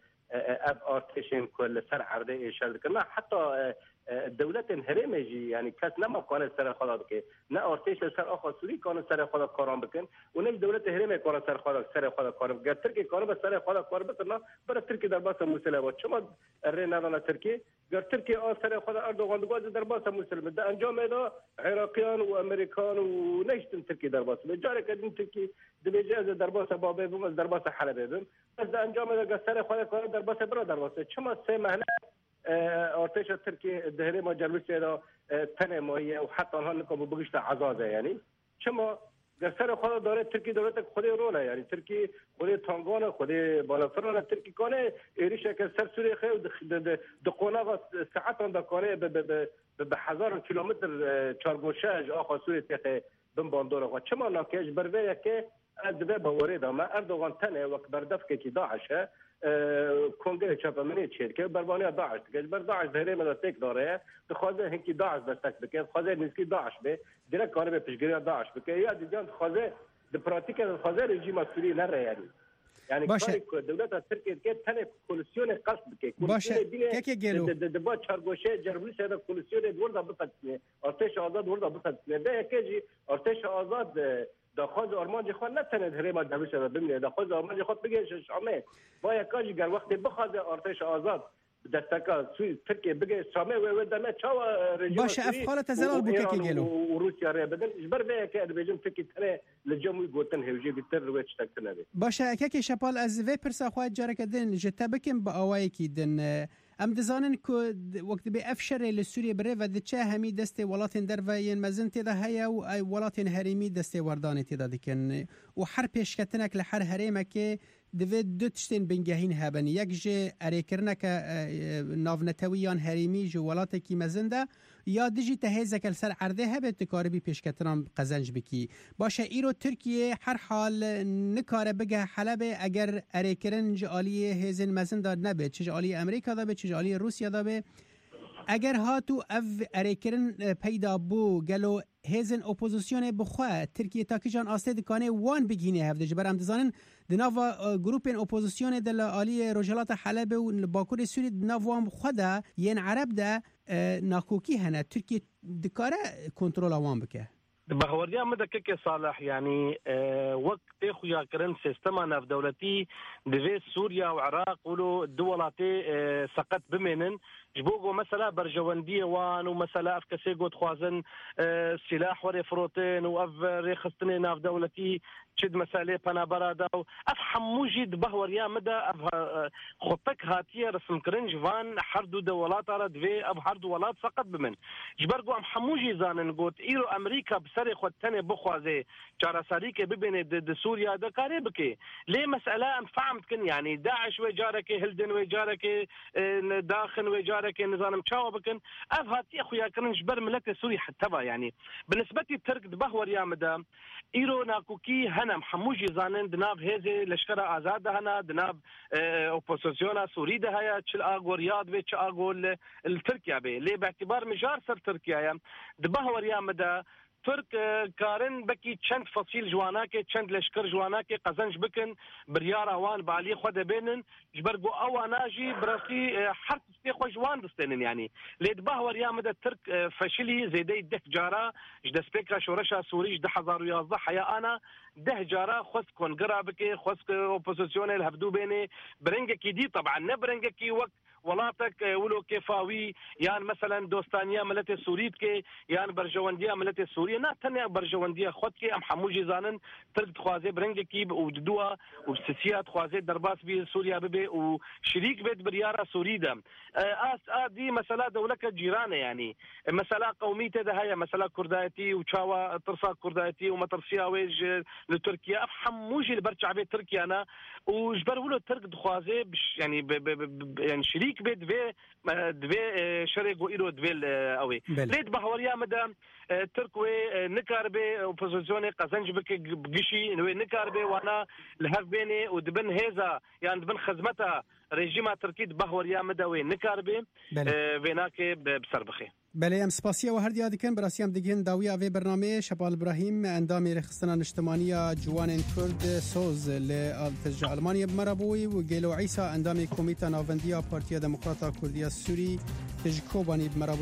اب ارتشین کل سر عرضه ایشال کن نه حتی دولت هرمجی یعنی کس نما کانه سر خدا که نه ارتش سر آخا سوری کانه سر خدا کاران بکن و نه دولت هرم کانه سر خدا سر خدا کاران گر ترکی کانه به سر خدا کار بکن برای ترکی در باس مسلم و چما ره ندانه ترکی گر ترکی آ سر خدا اردوغان دو در باس مسلم ده انجام دا عراقیان و امریکان و نشتن ترکی در باس بجاره کدین ترکی دبیجه در باس بابه بم در باس حلبه بم بس ده انجام دا سر خدا کار در باس برا در باس چما سه مهنه ارتش ترکی دهره ما جلوسی را تنه ماهیه و حتی آنها نکام بگشت عزازه یعنی چما گسر خدا داره ترکی دولت خود روله یعنی ترکی خود تانگان خود بالافران ترکی کنه ایریشه که سر سوری خیلی دقونه و ساعت آن دکانه به هزار کیلومتر چارگوشه آخوا سوری تیخه بمباندوره و چما ناکهش بروه که ادوه باوری دامه اردوغان تنه وقت بردف که داعشه کنگره چاپمنی چید که بربانی داعش که بر داعش دهره مدرسک داره بخواسته هنکی داعش دستک بکه خواسته نزدیکی داعش به درک کار به پیشگیری داعش بکه یا دیگه خواسته د پراتیک خواسته رژیم سوری نره یعنی یعنی کاری دولت ترکیه که تنه کمیسیون قصد که باشه که گلو د با چارگوشه جرمنی شده کمیسیون وردا بفته ارتش آزاد وردا بفته ده کیجی ارتش آزاد داخل آرمان خود نتونه هری ما درویش را ببینه داخل آرمان خود بگه شامه باید کاجی گر وقتی بخواد ارتش آزاد دستکا سوی ترکیه بگه شامه و دمه چاو رژیم باشه افخال تزلال بوده که گلو و روسیا را بدن اجبر به که رژیم ترکی تره لجموی گوتن هوجی بیتر روی چتکتنه باشه که شپال از وی پرسا خواهد جاره کدن جتا بکن با آوایی که دن ام دزانن که وقت به افشار لسوریه بره و دچه همی دست ولات در و ین مزن تیدا هیا و ولات هریمی دست وردان تیدا دکن و هر پیشکتنک لحر هریمه که دوید دو تشتین بنگهین هبن یک جه اریکرنک ناونتویان هریمی جو ولات کی مزن ده یا دیجی تهیزک السر عرضه هبه تکاربی پیشکتنام قزنج بکی باشه ایرو ترکیه هر حال نکاره بگه حلبه اگر اریکرنج آلی هیزن مزن داد نبه چیز آلی امریکا دابه چیز آلی روسیا دابه اگر هاتو اف اریکرن پیدا بو گلو هیزن اپوزیسیون بخواه ترکیه تاکیجان آسته دکانه وان بگینه هفته جبر هم دزانن دناوا گروپین اپوزیسیون دل آلی رجالات حلب و باکور سوری دناوا هم خوده ین عرب ده ناکوکی هنه ترکیه دکاره کنترول وان بکه بخوردی هم ده که صالح یعنی وقت خویا کرن سیستما نف دولتی دوی سوریا و عراق ولو دولتی سقط بمینن جبوغو مثلا برجواندی وان و مثلا اف کسی گوت خوازن سلاح وری فروتين و اف ريخستني ناف دولتي تشد مسالي بنابرا داو اف حموجي بهور يا مدى اف خطك هاتيه رسم كرنج فان حردو دولات على دفي اب حردو ولات فقط بمن جبرغو ام حموجي زانن قوت ايرو امريكا بسري خدتني بخوازي جارساريكي ببني د سوريا دا كاريبكي ليه مساله ام فهمت كن يعني داعش وجارك هلدن وجارك داخن وجارك نظام تشاوبكن اف هاتيه خويا كرنج بر ملك سوري حتى يعني بالنسبه للترك بهور يا مدى ايرو ناكوكي هنا محموجي زانن دناب هيزي لشكرا ازاد هنا دناب اوبوزيسيون سوري ده هيا تشل اغو رياض بي تشاغو التركيا بي ليه باعتبار مجار سر تركيا دبهور يا مدى ترک کارن بکی چند فصیل جوانا که چند لشکر جوانا که قزنج بکن بریار اوان بالی خود بینن جبرگو اوانا جی براستی هر تستی خو جوان دستنن يعني لید باور یا مد ترک فشلی زیده ده جارا جدسپیکا شورشا سوریج ده هزار و یازده حیا انا ده جارا خص کنگرا بکی خص اپوزيسيون الهبدو بيني برنجكي دي طبعا نبرنجكي وقت ولاتك ولو كيفاوي يعني مثلا دوستانيا ملت سوريت كي يعني برجوانديا ملت سوريا نا تنيا برجوانديا خود كي ام حموجي زانن ترد خوازي برنجكي وددوا وبسياسات خوازي درباس بي سوريا ببي وشريك بيت بريارا سوريدا اس ادي مساله دولك جيرانه يعني مساله قوميته ده هي مساله كردايتي وشاوا ترسا كردايتي ومترسيا ويج لتركيا حموجي البرشع بيت تركيا انا وجبر ولو ترك دخوازي يعني ب ب ب يعني شريك بيت في دبي شرق وإيرو دبي أوي ليت بحوريا مدام تركوي نكاربي اوبوزيسيون قزنج بك بقشي نكاربي وانا لهف بيني ودبن هيزا يعني دبن خدمتها رژیم ترکی بهوریا مدوی نکاربی ویناکه بسربخی بله ام سپاسیه و هر دیا دکن براسی هم دیگه داوی اوی برنامه شبال ابراهیم اندامی رخصتنا اجتماعی جوان کرد سوز لالتجا المانیا بمرابوی و گلو عیسی اندامی کمیته ناوندیا پارتیا دموکراتا کردیا سوری تجکوبانی بمرابوی